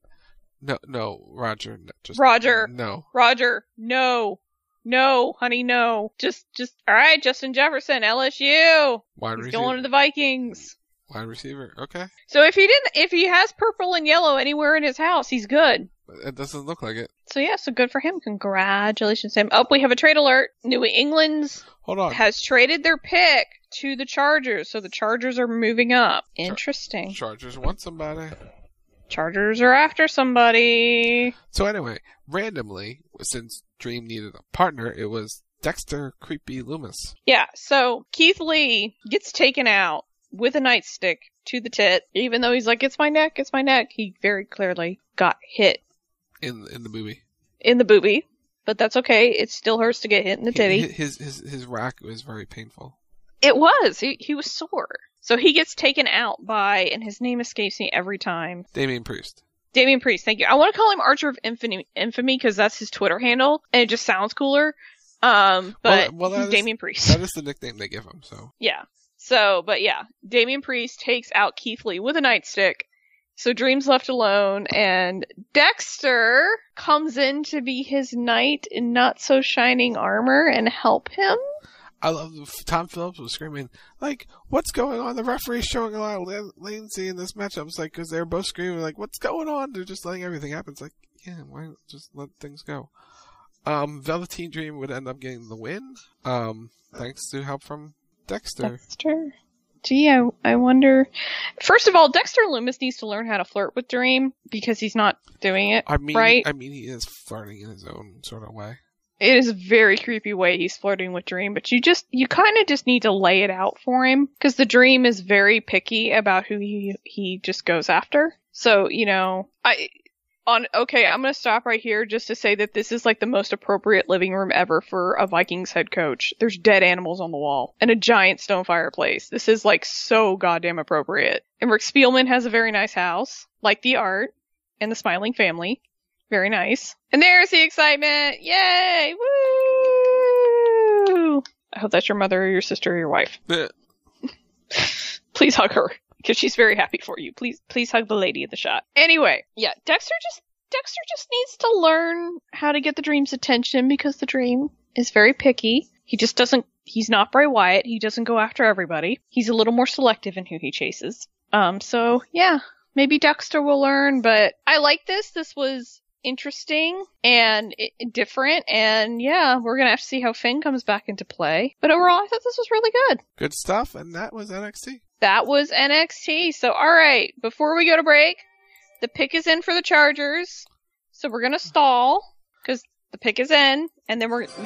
No, Roger. Roger. No. Roger, no. No, honey, no. Just, alright, Justin Jefferson, LSU. He's going to the Vikings. Wide receiver, okay. So if he has purple and yellow anywhere in his house, he's good. It doesn't look like it. So yeah, so good for him. Congratulations to him. Oh, we have a trade alert. New England has traded their pick to the Chargers, so the Chargers are moving up. Interesting. Chargers want somebody. Chargers are after somebody. So anyway, randomly, since Dream needed a partner, it was Dexter Creepy Loomis. Yeah, so Keith Lee gets taken out with a nightstick to the tit, even though he's like, it's my neck. He very clearly got hit. In the boobie. In the boobie. But that's okay. It still hurts to get hit in the titty. His rack was very painful. It was. He was sore. So he gets taken out by, and his name escapes me every time. Damian Priest. Damian Priest, thank you. I want to call him Archer of Infamy because that's his Twitter handle, and it just sounds cooler. But he's Damian Priest. That is the nickname they give him, so. Yeah. So, but yeah, Damian Priest takes out Keith Lee with a nightstick. So Dream's left alone, and Dexter comes in to be his knight in not so shining armor and help him. I love Tom Phillips was screaming, like, what's going on? The referee's showing a lot of leniency in this matchup. It's like, because they're both screaming, like, what's going on? They're just letting everything happen. It's like, yeah, why not just let things go? Velveteen Dream would end up getting the win, thanks to help from Dexter. Gee, I wonder. First of all, Dexter Loomis needs to learn how to flirt with Dream because he's not doing it right. I mean, he is flirting in his own sort of way. It is a very creepy way he's flirting with Dream, but you kind of just need to lay it out for him because the Dream is very picky about who he just goes after. So, I'm going to stop right here just to say that this is like the most appropriate living room ever for a Vikings head coach. There's dead animals on the wall and a giant stone fireplace. This is like so goddamn appropriate. And Rick Spielman has a very nice house, like the art and the smiling family. Very nice. And there's the excitement. Yay! Woo! I hope that's your mother or your sister or your wife. Please hug her. Because she's very happy for you. Please hug the lady at the shot. Anyway, yeah, Dexter just needs to learn how to get the Dream's attention because the Dream is very picky. He's not Bray Wyatt. He doesn't go after everybody. He's a little more selective in who he chases. So yeah, maybe Dexter will learn, but I like this. This was interesting and different, and yeah, we're gonna have to see how Finn comes back into play. But overall, I thought this was really good. Good stuff, and that was NXT. That was NXT. So, alright, before we go to break, the pick is in for the Chargers. So we're gonna stall, because the pick is in, and then we'll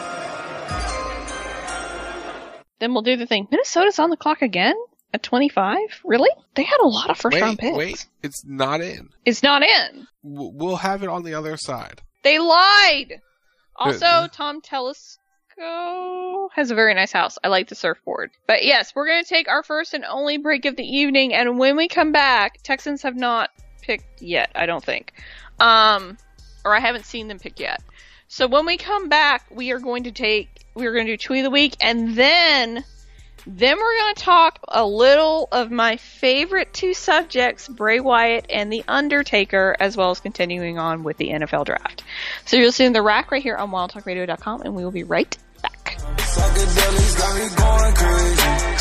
do the thing. Minnesota's on the clock again? At 25? Really? They had a lot of first-round picks. Wait, it's not in. It's not in. We'll have it on the other side. They lied! Also, Tom Telesco has a very nice house. I like the surfboard. But yes, we're going to take our first and only break of the evening, and when we come back, Texans have not picked yet, I don't think. Or I haven't seen them picked yet. So when we come back, we are going to do Tweet of the Week, and then we're going to talk a little of my favorite two subjects, Bray Wyatt and The Undertaker, as well as continuing on with the NFL Draft. So you'll see The Rack right here on WildTalkRadio.com, and we will be right back. Psychedelics got me going crazy.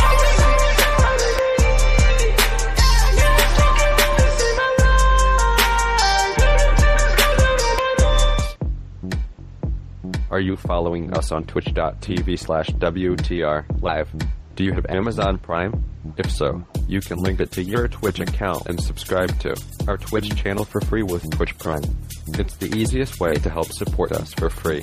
Are you following us on twitch.tv/WTR live? Do you have Amazon Prime? If so, you can link it to your Twitch account and subscribe to our Twitch channel for free with Twitch Prime. It's the easiest way to help support us for free.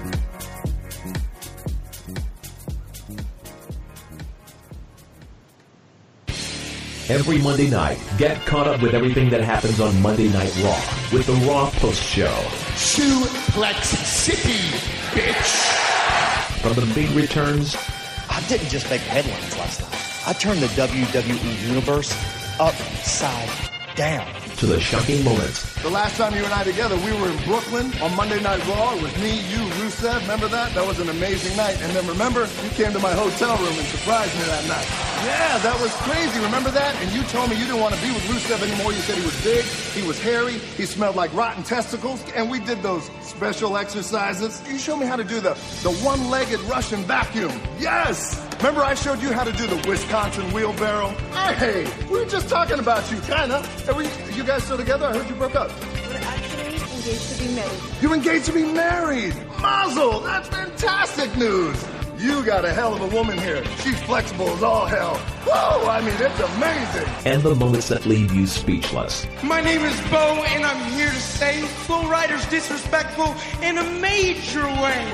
Every Monday night, get caught up with everything that happens on Monday Night Raw with the Raw Post Show. Suplex City, bitch! From the big returns... I didn't just make headlines last night. I turned the WWE Universe upside down. To the shocking moments. The last time you and I together, we were in Brooklyn on Monday Night Raw. It was me, you, Rusev. Remember that? That was an amazing night. And then remember, you came to my hotel room and surprised me that night. Yeah, that was crazy. Remember that? And you told me you didn't want to be with Rusev anymore. You said he was big, he was hairy, he smelled like rotten testicles. And we did those special exercises. You showed me how to do the one-legged Russian vacuum. Yes! Remember I showed you how to do the Wisconsin wheelbarrow? Hey, we were just talking about you, kinda. You guys still together? I heard you broke up. We're actually engaged to be married. You engaged to be married? Mazel! That's fantastic news! You got a hell of a woman here. She's flexible as all hell. Whoa! I mean, it's amazing. And the moments that leave you speechless. My name is Bo, and I'm here to say Flow Rider's disrespectful in a major way.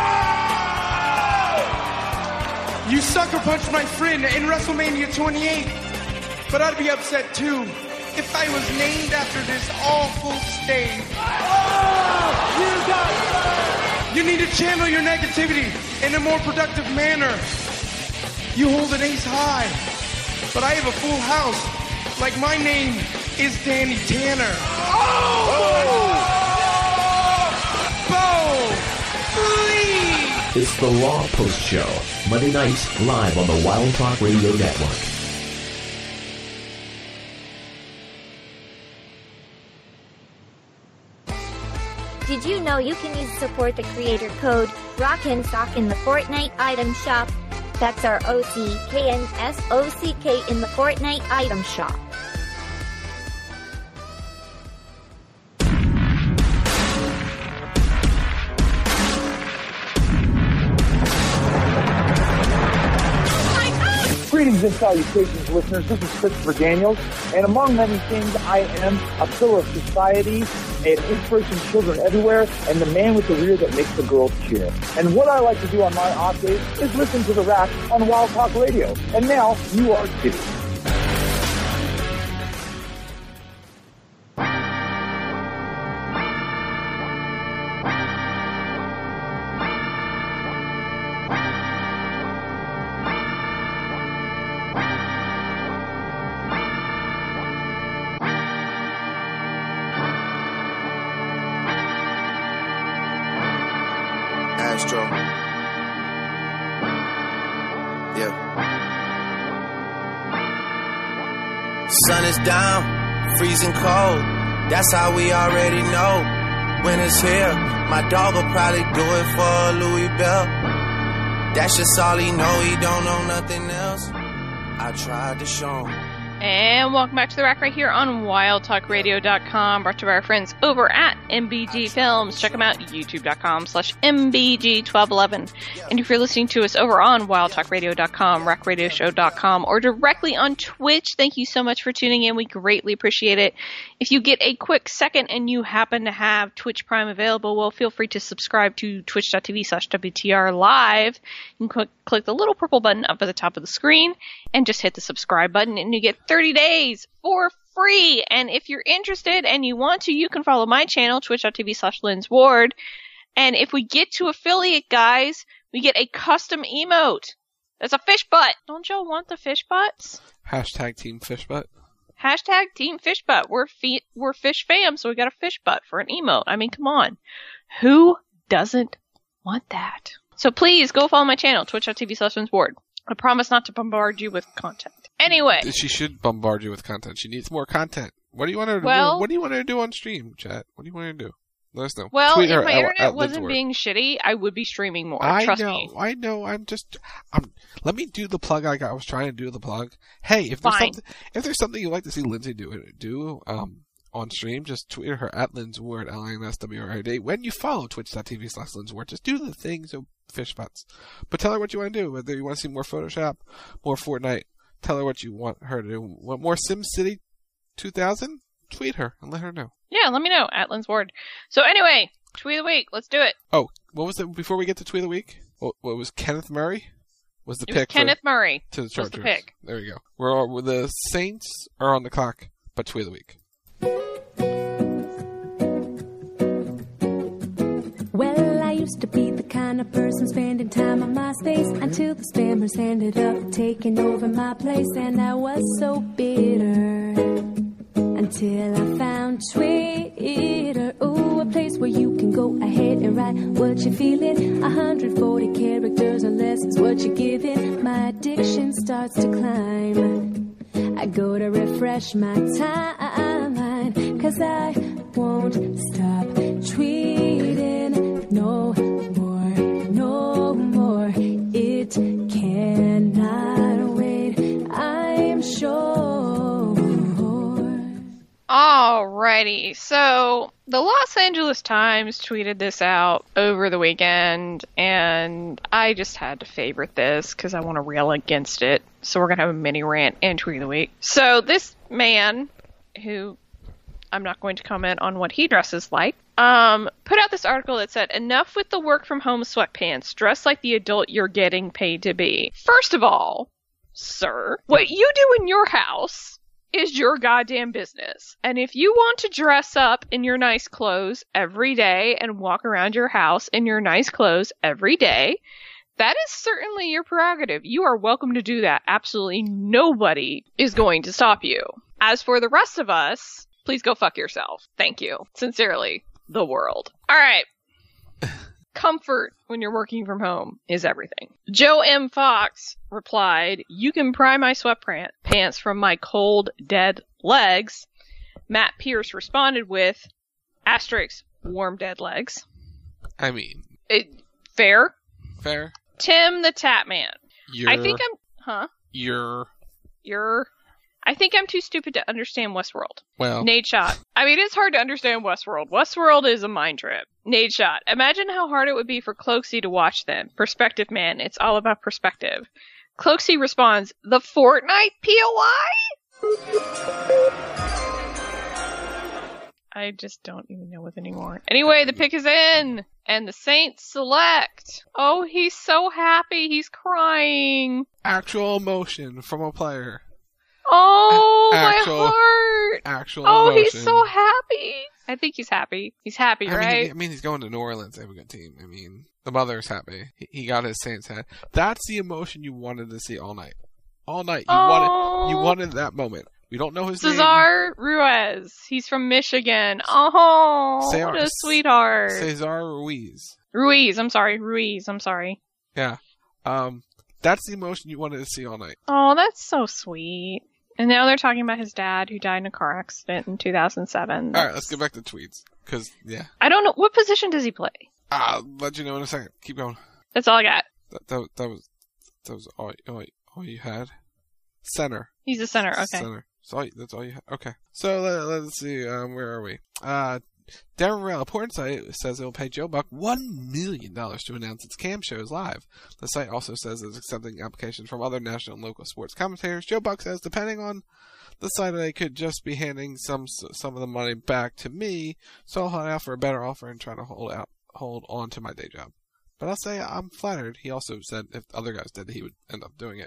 You sucker punched my friend in WrestleMania 28, but I'd be upset too if I was named after this awful stage. You need to channel your negativity in a more productive manner. You hold an ace high, but I have a full house, like my name is Danny Tanner. Bo! Please! It's the Raw Post Show, Monday nights live on the Wild Talk Radio Network. Did you know you can use support the creator code ROCKNSOCK in the Fortnite item shop? That's our OCKNSOCK in the Fortnite item shop. Greetings and salutations, listeners. This is Christopher Daniels, and among many things, I am a pillar of society, an inspiration to children everywhere, and the man with the rear that makes the girls cheer. And what I like to do on my off days is listen to The Rack on Wild Talk Radio. And now, you are too. Sun is down, freezing cold. That's how we already know. When it's here, my dog will probably do it for Louis Bell. That's just all he know, he don't know nothing else. I tried to show him. And welcome back to The Rack right here on WildTalkRadio.com, brought to you by our friends over at MBG Films. Check them out, youtube.com/MBG1211. And if you're listening to us over on WildTalkRadio.com, RackRadioShow.com, or directly on Twitch, thank you so much for tuning in. We greatly appreciate it. If you get a quick second and you happen to have Twitch Prime available, well, feel free to subscribe to twitch.tv/WTR Live. You can click the little purple button up at the top of the screen and just hit the subscribe button, and you get 30 days for free. And if you're interested and you want to, you can follow my channel, twitch.tv/LinzWard. And if we get to affiliate, guys, we get a custom emote. That's a fish butt. Don't y'all want the fish butts? Hashtag Team Fish Butt. Hashtag Team Fish Butt. We're fish fam, so we got a fish butt for an emote. I mean, come on. Who doesn't want that? So please go follow my channel, twitch.tv/LindsWard. I promise not to bombard you with content. Anyway. She should bombard you with content. She needs more content. What do you want her to do? What do you want her to do on stream, chat? What do you want her to do? Let us know. Well, Tweet if her my internet wasn't Lidsworth. being shitty, I would be streaming more. Trust me. I know. Let me do the plug I was trying to do the plug. Hey, if there's something you'd like to see Lindsay do on stream, just tweet her at Linsward, LINSWRD. When you follow twitch.tv/Linsward, just do the things of fish butts. But tell her what you want to do. Whether you want to see more Photoshop, more Fortnite, tell her what you want her to do. Want more SimCity 2000? Tweet her and let her know. Yeah, let me know at Linsward. So anyway, tweet of the week. Let's do it. Oh, what was it before we get to tweet of the week? What was Kenneth Murray? Was the it pick? Was Kenneth Murray to the Chargers. Was the pick. There you go. We're the Saints are on the clock, but tweet of the week. Well, I used to be the kind of person spending time on MySpace until the spammers ended up taking over my place, and I was so bitter until I found Twitter. Ooh, a place where you can go ahead and write what you're feeling. 140 characters or less is what you're giving. My addiction starts to climb. I go to refresh my timeline, 'cause I won't stop tweeting no more. It cannot wait, I'm sure. Alrighty, so the Los Angeles Times tweeted this out over the weekend, and I just had to favorite this because I want to rail against it. So we're going to have a mini rant and tweet of the week. So this man, who I'm not going to comment on what he dresses like, put out this article that said, enough with the work from home sweatpants, dress like the adult you're getting paid to be. First of all, sir, what you do in your house is your goddamn business. And if you want to dress up in your nice clothes every day and walk around your house in your nice clothes every day, that is certainly your prerogative. You are welcome to do that. Absolutely nobody is going to stop you. As for the rest of us, please go fuck yourself. Thank you. Sincerely, the world. All right. Comfort when you're working from home is everything. Joe M. Fox replied, you can pry my sweatpants from my cold, dead legs. Matt Pierce responded with, asterisk, warm, dead legs. I mean. Fair. Tim the Tatman. I think I'm too stupid to understand Westworld. Well. Nate Shot. I mean, it's hard to understand Westworld. Westworld is a mind trip. Nate Shot. Imagine how hard it would be for Cloaksy to watch them. Perspective, man. It's all about perspective. Cloaksy responds, the Fortnite POI? I just don't even know what anymore. Anyway, the pick is in! And the Saints select! Oh, he's so happy. He's crying. Actual emotion from a player. Oh, my heart! Actual emotion. He's so happy. I think he's happy. He's happy, right? I mean, he's going to New Orleans. They have a good team. I mean, the mother's happy. He got his Saints hat. That's the emotion you wanted to see all night. All night. You wanted that moment. We don't know his name. Cesar Ruiz. He's from Michigan. Oh, what a sweetheart. Cesar Ruiz. Ruiz. I'm sorry. Yeah. That's the emotion you wanted to see all night. Oh, that's so sweet. And now they're talking about his dad who died in a car accident in 2007. All right, let's get back to tweets. Because, yeah. I don't know. What position does he play? I'll let you know in a second. Keep going. That's all I got. That was all you had? Center. He's a center, okay. Center. That's all you had? Okay. So, let's see. Where are we? Darren Rail, a porn site, says it will pay Joe Buck $1 million to announce its cam shows live. The site also says it's accepting applications from other national and local sports commentators. Joe Buck says, depending on the site, they could just be handing some of the money back to me, so I'll hold out for a better offer and try to hold on to my day job. But I'll say I'm flattered. He also said if other guys did, he would end up doing it.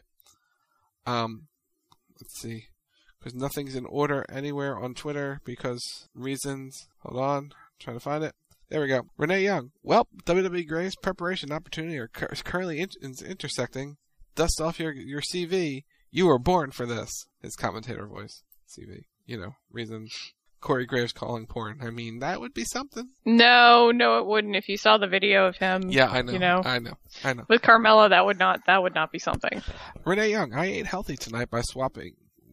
Let's see. Because nothing's in order anywhere on Twitter because reasons. Hold on. I'm trying to find it. There we go. Renee Young. Well, WWE Grace preparation opportunity are currently intersecting. Dust off your CV. You were born for this. His commentator voice. CV. Reasons. Corey Graves calling porn. I mean, that would be something. No, it wouldn't. If you saw the video of him, yeah, I know. I know. With Carmella, that would not be something. Renee Young, I ate healthy tonight by swapping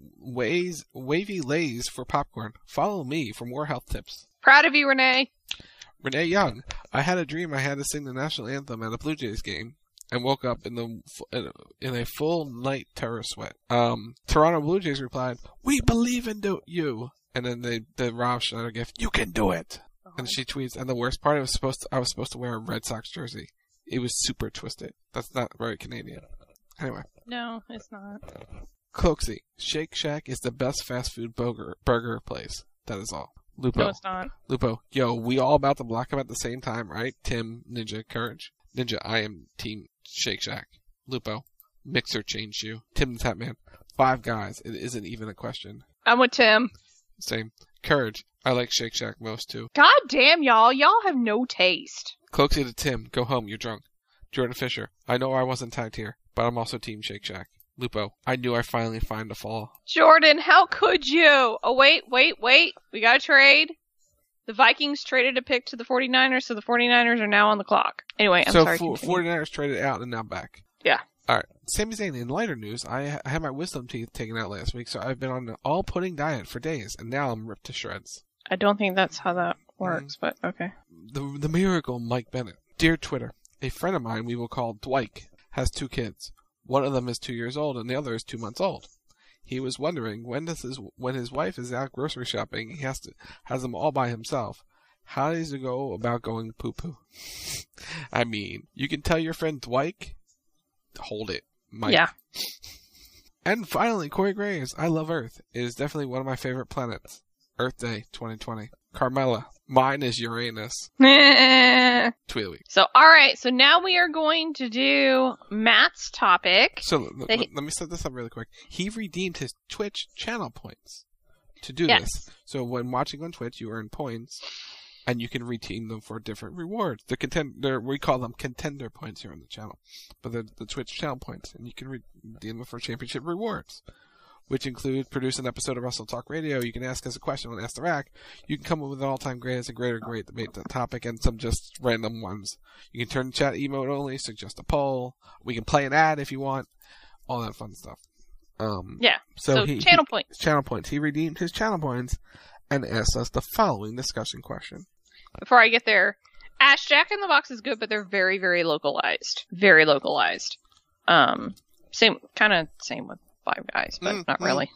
wavy Lays for popcorn. Follow me for more health tips. Proud of you, Renee. Renee Young, I had a dream I had to sing the national anthem at a Blue Jays game and woke up in a full night terror sweat. Toronto Blue Jays replied, "We believe in you." And then the Rob Schneider gift, "You can do it." And she tweets, and the worst part, I was supposed to wear a Red Sox jersey. It was super twisted. That's not very Canadian. Anyway. No, it's not. Cloaksy, Shake Shack is the best fast food burger place. That is all. Lupo. No, it's not. Lupo, yo, we all about to block him at the same time, right? Tim, Ninja, Courage. Ninja, I am Team Shake Shack. Lupo, Mixer changed you. Tim the Tap Man, 5 guys. It isn't even a question. I'm with Tim. Same. Courage, I like Shake Shack most too. God damn, y'all. Y'all have no taste. Cloaksy to Tim, go home, you're drunk. Jordan Fisher, I know I wasn't tagged here, but I'm also Team Shake Shack. Lupo, I knew I'd finally find a fall. Jordan, how could you? Oh, wait. We got to trade. The Vikings traded a pick to the 49ers, so the 49ers are now on the clock. Anyway, I'm sorry. So 49ers traded out and now back. Yeah. All right. Sami Zayn, in lighter news, I had my wisdom teeth taken out last week, so I've been on an all-pudding diet for days, and now I'm ripped to shreds. I don't think that's how that works, but okay. The miracle Mike Bennett. Dear Twitter, a friend of mine we will call Dwight has 2 kids. One of them is 2 years old and the other is 2 months old. He was wondering when his wife is out grocery shopping, he has them all by himself. How does he go about going poo-poo? I mean, you can tell your friend Dwight, hold it, Mike. Yeah. And finally, Corey Graves, I love Earth. It is definitely one of my favorite planets. Earth Day 2020. Carmella, mine is Uranus. Tweet. So, alright, so now we are going to do Matt's topic. So, let me set this up really quick. He redeemed his Twitch channel points to do this. So, when watching on Twitch, you earn points, and you can redeem them for different rewards. We call them contender points here on the channel. But they're the Twitch channel points, and you can redeem them for championship rewards, which include produce an episode of Wrestle Talk Radio. You can ask us a question on Ask the Rack. You can come up with an all-time greatest and greater great debate topic and some just random ones. You can turn the chat emote only, suggest a poll. We can play an ad if you want. All that fun stuff. Yeah. So channel points. Channel points. He redeemed his channel points and asked us the following discussion question. Before I get there, Ash Jack in the Box is good, but they're very, very localized. Very localized. Same with 5 Guys, but not really.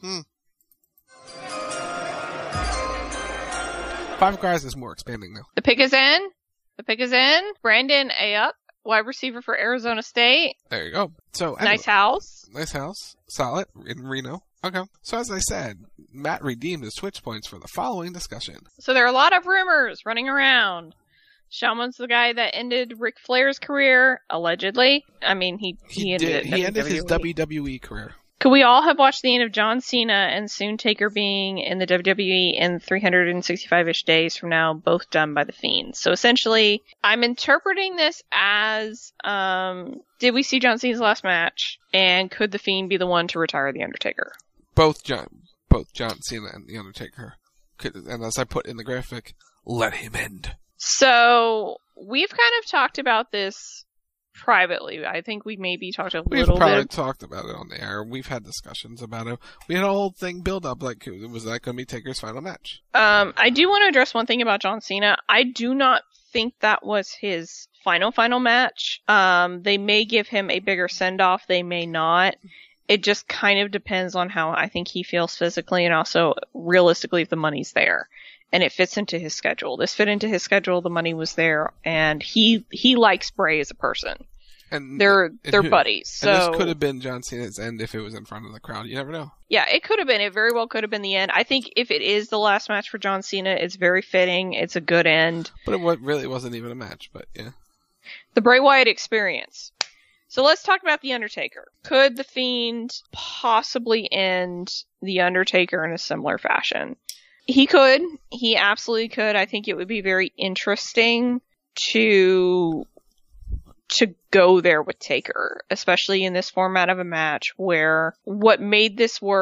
5 Guys is more expanding now. The pick is in. Brandon Ayuk, wide receiver for Arizona State. There you go. So anyway, nice house. Solid in Reno. Okay. So as I said, Matt redeemed his Twitch points for the following discussion. So there are a lot of rumors running around. Shaman's the guy that ended Ric Flair's career, allegedly. I mean, he ended his WWE career. Could we all have watched the end of John Cena and soon Taker being in the WWE in 365-ish days from now, both done by The Fiend? So essentially, I'm interpreting this as, did we see John Cena's last match? And could The Fiend be the one to retire The Undertaker? Both John Cena and The Undertaker. And as I put in the graphic, let him end. So, we've kind of talked about this privately. I think we maybe talked a little bit. We've probably talked about it on the air. We've had discussions about it. We had a whole thing build up, like, was that going to be Taker's final match? I do want to address one thing about John Cena. I do not think that was his final match. They may give him a bigger send-off. They may not. It just kind of depends on how I think he feels physically and also realistically if the money's there. And it fits into his schedule. This fit into his schedule. The money was there, and he likes Bray as a person. And they're buddies. So and this could have been John Cena's end if it was in front of the crowd. You never know. Yeah, it could have been. It very well could have been the end. I think if it is the last match for John Cena, it's very fitting. It's a good end. But it really wasn't even a match. But yeah, the Bray Wyatt experience. So let's talk about The Undertaker. Could The Fiend possibly end The Undertaker in a similar fashion? He could. He absolutely could. I think it would be very interesting to go there with Taker, especially in this format of a match where what made this work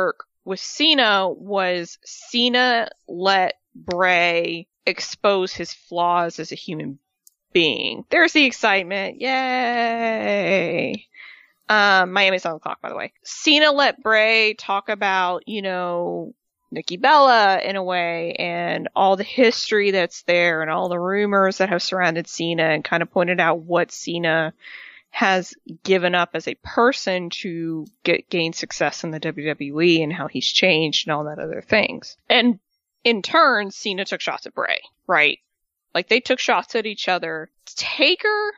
with Cena was Cena let Bray expose his flaws as a human being. There's the excitement. Yay! Miami's on the clock, by the way. Cena let Bray talk about, Nikki Bella in a way, and all the history that's there and all the rumors that have surrounded Cena, and kind of pointed out what Cena has given up as a person to gain success in the WWE and how he's changed and all that other things. And in turn, Cena took shots at Bray, right? Like, they took shots at each other. Taker?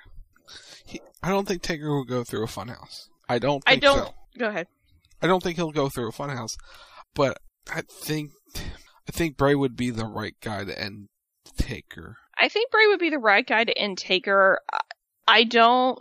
I don't think Taker will go through a funhouse. I don't think so. Go ahead. I don't think he'll go through a funhouse, but I think Bray would be the right guy to end Taker. I think Bray would be the right guy to end Taker. I don't.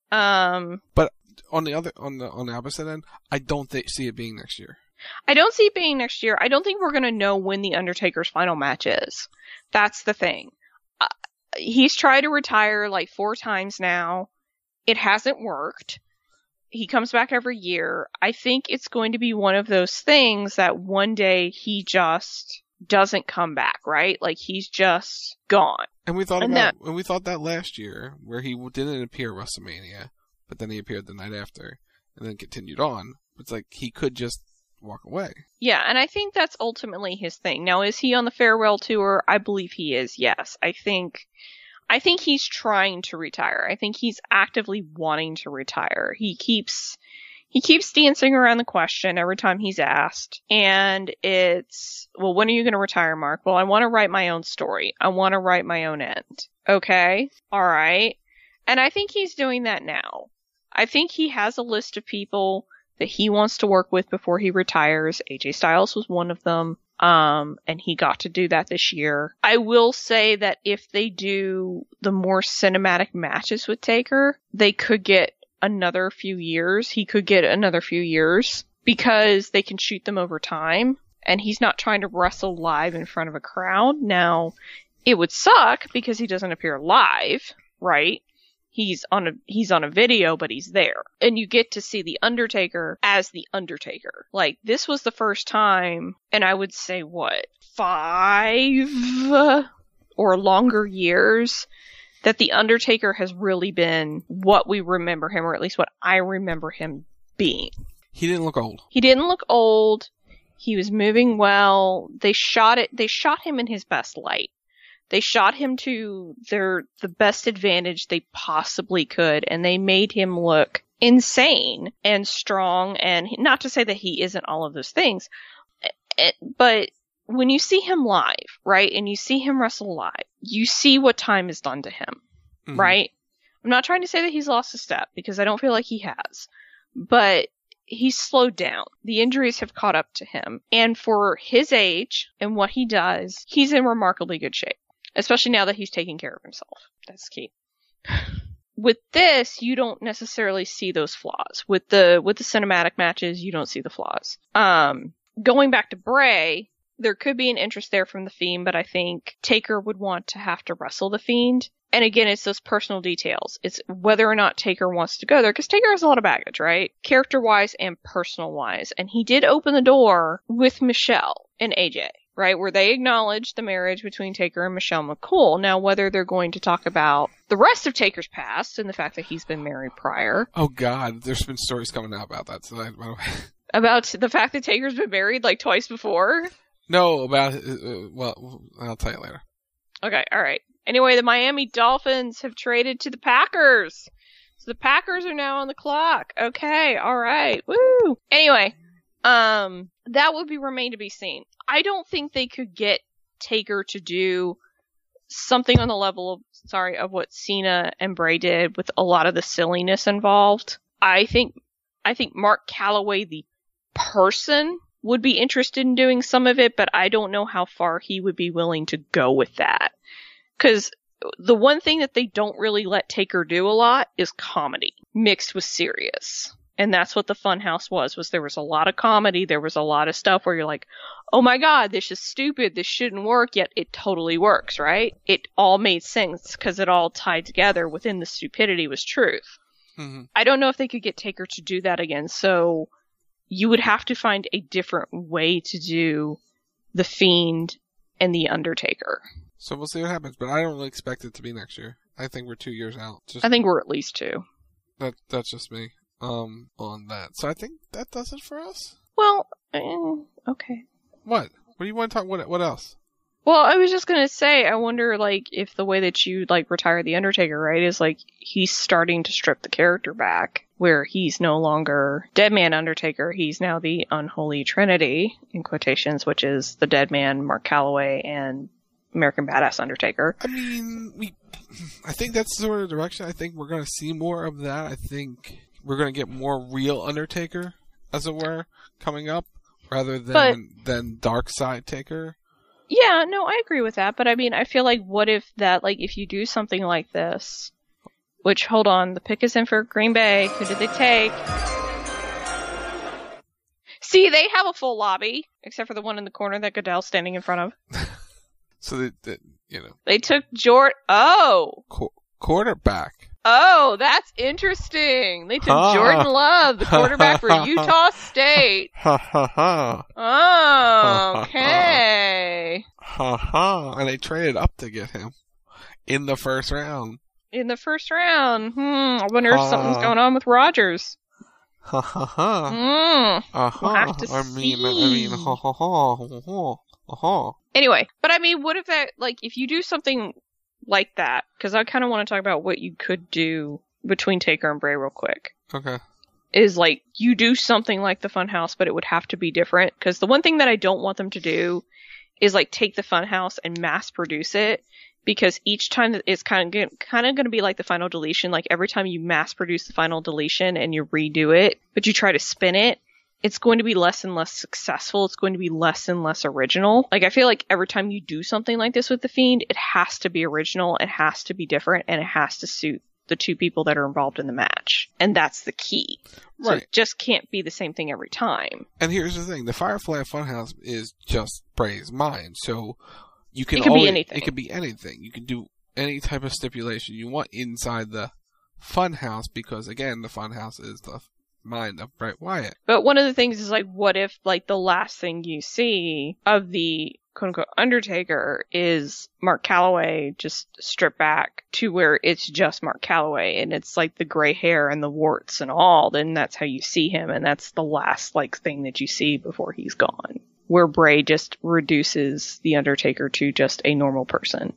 But on the opposite end, I don't see it being next year. I don't see it being next year. I don't think we're gonna know when the Undertaker's final match is. That's the thing. He's tried to retire like 4 times now. It hasn't worked. He comes back every year. I think it's going to be one of those things that one day he just doesn't come back, right? Like, he's just gone. And we thought that last year, where he didn't appear at WrestleMania, but then he appeared the night after, and then continued on. It's like he could just walk away. Yeah, and I think that's ultimately his thing. Now, is he on the farewell tour? I believe he is, yes. I think he's trying to retire. I think he's actively wanting to retire. He keeps dancing around the question every time he's asked. And it's, well, when are you going to retire, Mark? Well, I want to write my own story. I want to write my own end. Okay. All right. And I think he's doing that now. I think he has a list of people that he wants to work with before he retires. AJ Styles was one of them. And he got to do that this year. I will say that if they do the more cinematic matches with Taker, they could get another few years. He could get another few years because they can shoot them over time, and he's not trying to wrestle live in front of a crowd. Now, it would suck because he doesn't appear live, right? He's on a video, but he's there. And you get to see The Undertaker as The Undertaker. Like, this was the first time, and I would say, 5 or longer years, that The Undertaker has really been what we remember him, or at least what I remember him being. He didn't look old. He didn't look old. He was moving well. They shot him in his best light. They shot him to the best advantage they possibly could, and they made him look insane and strong, and not to say that he isn't all of those things, but when you see him live, right, and you see him wrestle live, you see what time has done to him, right? I'm not trying to say that he's lost a step, because I don't feel like he has, but he's slowed down. The injuries have caught up to him, and for his age and what he does, he's in remarkably good shape. Especially now that he's taking care of himself. That's key. With this, you don't necessarily see those flaws. With the cinematic matches, you don't see the flaws. Going back to Bray, there could be an interest there from The Fiend, but I think Taker would want to have to wrestle The Fiend. And again, it's those personal details. It's whether or not Taker wants to go there, because Taker has a lot of baggage, right? Character-wise and personal-wise. And he did open the door with Michelle and AJ. Right, where they acknowledge the marriage between Taker and Michelle McCool. Now, whether they're going to talk about the rest of Taker's past and the fact that he's been married prior. Oh, God, there's been stories coming out about that tonight, by the way. About the fact that Taker's been married like twice before? No, about, well, I'll tell you later. Okay, alright. Anyway, the Miami Dolphins have traded to the Packers. So the Packers are now on the clock. Okay, alright, woo! Anyway, that would remain to be seen. I don't think they could get Taker to do something on the level of what Cena and Bray did with a lot of the silliness involved. I think Mark Calloway, the person, would be interested in doing some of it, but I don't know how far he would be willing to go with that. Because the one thing that they don't really let Taker do a lot is comedy mixed with serious. And that's what the Funhouse was there was a lot of comedy, there was a lot of stuff where you're like, oh my god, this is stupid, this shouldn't work, yet it totally works, right? It all made sense because it all tied together within the stupidity was truth. Mm-hmm. I don't know if they could get Taker to do that again, so you would have to find a different way to do The Fiend and The Undertaker. So we'll see what happens, but I don't really expect it to be next year. I think we're 2 years out. I think we're at least 2. That's just me on that. So I think that does it for us. Well, okay. What? What do you want to talk? What else? Well, I was just gonna say, I wonder, like, if the way that you, like, retire The Undertaker, right, is, like, he's starting to strip the character back, where he's no longer Dead Man Undertaker, he's now the Unholy Trinity, in quotations, which is the Dead Man, Mark Calloway, and American Badass Undertaker. I mean, I think that's the sort of direction. I think we're gonna see more of that. I think we're gonna get more real Undertaker, as it were, coming up, rather than Dark Side Taker. Yeah, no, I agree with that, but I mean, I feel like what if that, like, if you do something like this, which, hold on, the pick is in for Green Bay, who did they take? See, they have a full lobby, except for the one in the corner that Goodell's standing in front of. So you know. They took quarterback. Oh, that's interesting. They took Jordan Love, the quarterback for Utah State. Ha ha ha. Oh, okay. Ha ha. And they traded up to get him in the first round. In the first round. I wonder if something's going on with Rodgers. Ha ha ha. We'll have to see. I mean, ha ha ha. Ha. Anyway, but I mean, what if that, like, if you do something like that, because I kind of want to talk about what you could do between Taker and Bray real quick. Okay. Is, like, you do something like the Funhouse, but it would have to be different. Because the one thing that I don't want them to do is, like, take the Funhouse and mass produce it. Because each time it's kind of going to be like the Final Deletion. Like, every time you mass produce the Final Deletion and you redo it, but you try to spin it, it's going to be less and less successful. It's going to be less and less original. Like, I feel like every time you do something like this with The Fiend, it has to be original, it has to be different, and it has to suit the two people that are involved in the match. And that's the key. Right. So it just can't be the same thing every time. And here's the thing. The Firefly Funhouse is just Bray's mind. So you can it could be anything. It could be anything. You can do any type of stipulation you want inside the Funhouse because, again, the Funhouse is the mind of Bray Wyatt. But one of the things is, like, what if, like, the last thing you see of the quote-unquote Undertaker is Mark Calloway just stripped back to where it's just Mark Calloway and it's, like, the gray hair and the warts and all, then that's how you see him, and that's the last, like, thing that you see before he's gone. Where Bray just reduces the Undertaker to just a normal person.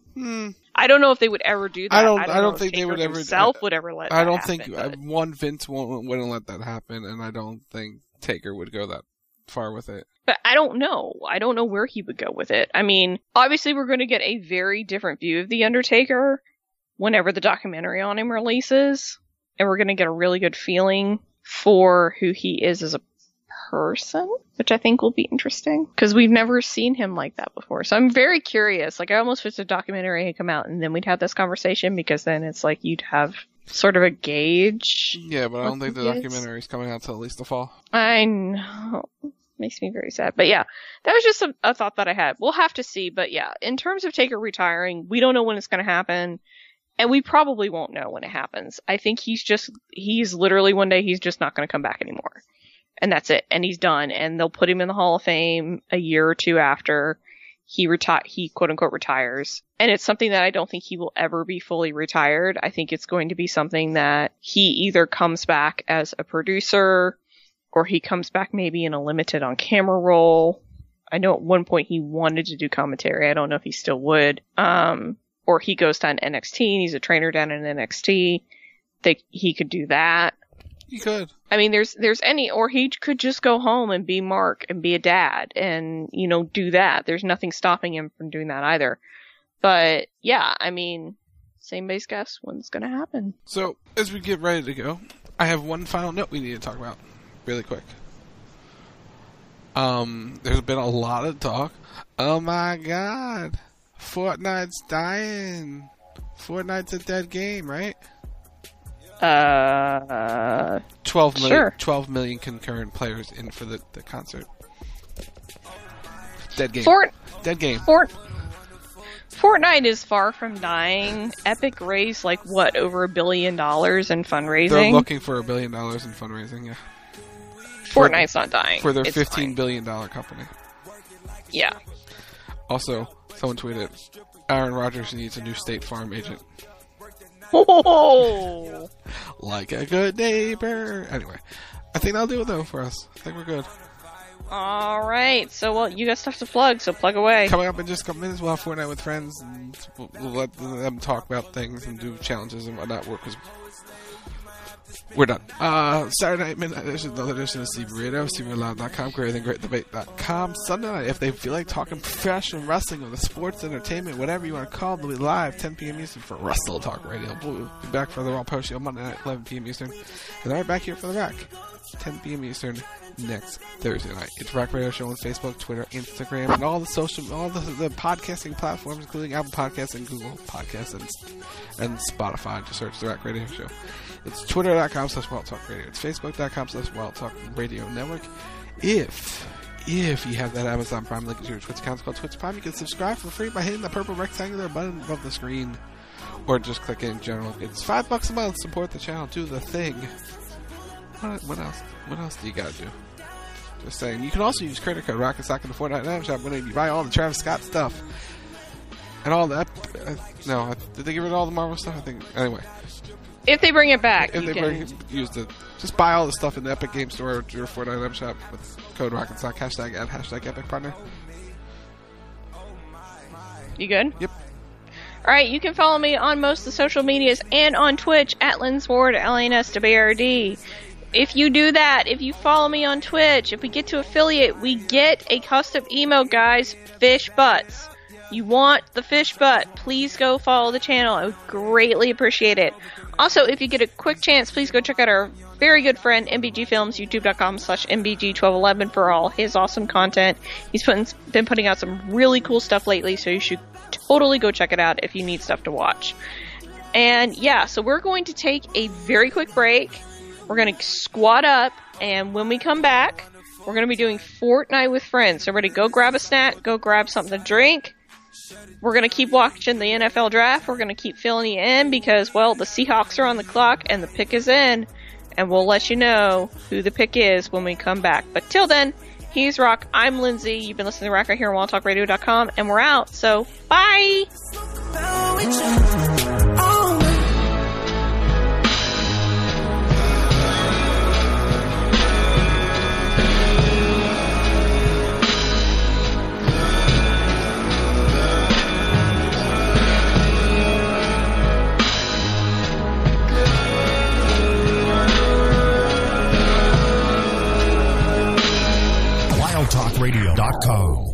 I don't know if they would ever do that. I don't think they would ever. Himself would ever let. I don't that think happen, Vince wouldn't let that happen, and I don't think Taker would go that far with it. But I don't know. I don't know where he would go with it. I mean, obviously, we're going to get a very different view of the Undertaker whenever the documentary on him releases, and we're going to get a really good feeling for who he is as a person, which I think will be interesting because we've never seen him like that before. So I'm very curious. Like, I almost wish the documentary had come out and then we'd have this conversation because then it's like you'd have sort of a gauge. Yeah, but I don't think the documentary is coming out till at least the fall. I know. Makes me very sad. But yeah, that was just a thought that I had. We'll have to see. But yeah, in terms of Taker retiring, we don't know when it's going to happen. And we probably won't know when it happens. I think he's literally one day he's just not going to come back anymore. And that's it. And he's done. And they'll put him in the Hall of Fame a year or two after he quote unquote retires. And it's something that I don't think he will ever be fully retired. I think it's going to be something that he either comes back as a producer or he comes back maybe in a limited on camera role. I know at one point he wanted to do commentary. I don't know if he still would. Or he goes down to NXT and he's a trainer down in NXT. He could do that. He could. I mean, or he could just go home and be Mark and be a dad and, do that. There's nothing stopping him from doing that either. But yeah, I mean, same base guess when's going to happen. So as we get ready to go, I have one final note we need to talk about really quick. There's been a lot of talk. Oh my God. Fortnite's dying. Fortnite's a dead game, right? 12 million, sure. 12 million concurrent players in for the concert. Dead game. Dead game. Fortnite is far from dying. Epic raised over $1 billion in fundraising. They're looking for $1 billion in fundraising, yeah. Fortnite's not dying. For their It's $15 fine. billion company. Yeah. Also, someone tweeted, Aaron Rodgers needs a new State Farm agent. Oh! Like a good neighbor. Anyway, I think that'll do it, though, for us. I think we're good. All right. So, well, you got stuff to plug, so plug away. Coming up in just a couple minutes, we'll have Fortnite with friends, and we'll let them talk about things and do challenges and whatnot. We're done. Saturday night, midnight edition, another edition of Steve Radio, SteveRadio.com, GreaterThanGreatDebate.com. Sunday night, if they feel like talking professional wrestling or the sports, entertainment, whatever you want to call it, they'll be live 10 p.m. Eastern for Wrestle Talk Radio. We'll be back for the Raw Post Show Monday night, 11 p.m. Eastern. And right back here for the Rack, 10 p.m. Eastern next Thursday night. It's Rack Radio Show on Facebook, Twitter, Instagram, and all the podcasting platforms, including Apple Podcasts and Google Podcasts and Spotify. Just search the Rack Radio Show. It's twitter.com/WildTalkRadio. It's facebook.com/WildTalkRadio Network. If you have that Amazon Prime link to your Twitch account, it's called Twitch Prime. You can subscribe for free by hitting the purple rectangular button above the screen, or just click it in general. It's $5 a month. Support the channel. Do the thing. What else? What else do you gotta do? Just saying. You can also use credit code Rocket Sock in the Fortnite Item Shop when you buy all the Travis Scott stuff and all that. No, did they get rid of all the Marvel stuff? I think. Anyway. If they bring it back, use it. Just buy all the stuff in the Epic Game Store or your Fortnite Item Shop with code RocketSock, #@ Epic Partner. You good? Yep. All right, you can follow me on most of the social medias and on Twitch at Linsward, LANSWARD. If you do that, if you follow me on Twitch, if we get to affiliate, we get a custom emote, guys. Fish butts. You want the fish butt, please go follow the channel. I would greatly appreciate it. Also, if you get a quick chance, please go check out our very good friend MBG Films, youtube.com/MBG1211 for all his awesome content. He's been putting out some really cool stuff lately, so you should totally go check it out if you need stuff to watch. And yeah, so we're going to take a very quick break. We're going to squat up, and when we come back, we're going to be doing Fortnite with friends. So everybody go grab a snack, go grab something to drink. We're going to keep watching the NFL draft. We're going to keep filling you in because, well, the Seahawks are on the clock and the pick is in. And we'll let you know who the pick is when we come back. But till then, he's Rock. I'm Lindsay. You've been listening to Rock right here on WildTalkRadio.com. And we're out. So, bye! WildTalkRadio.com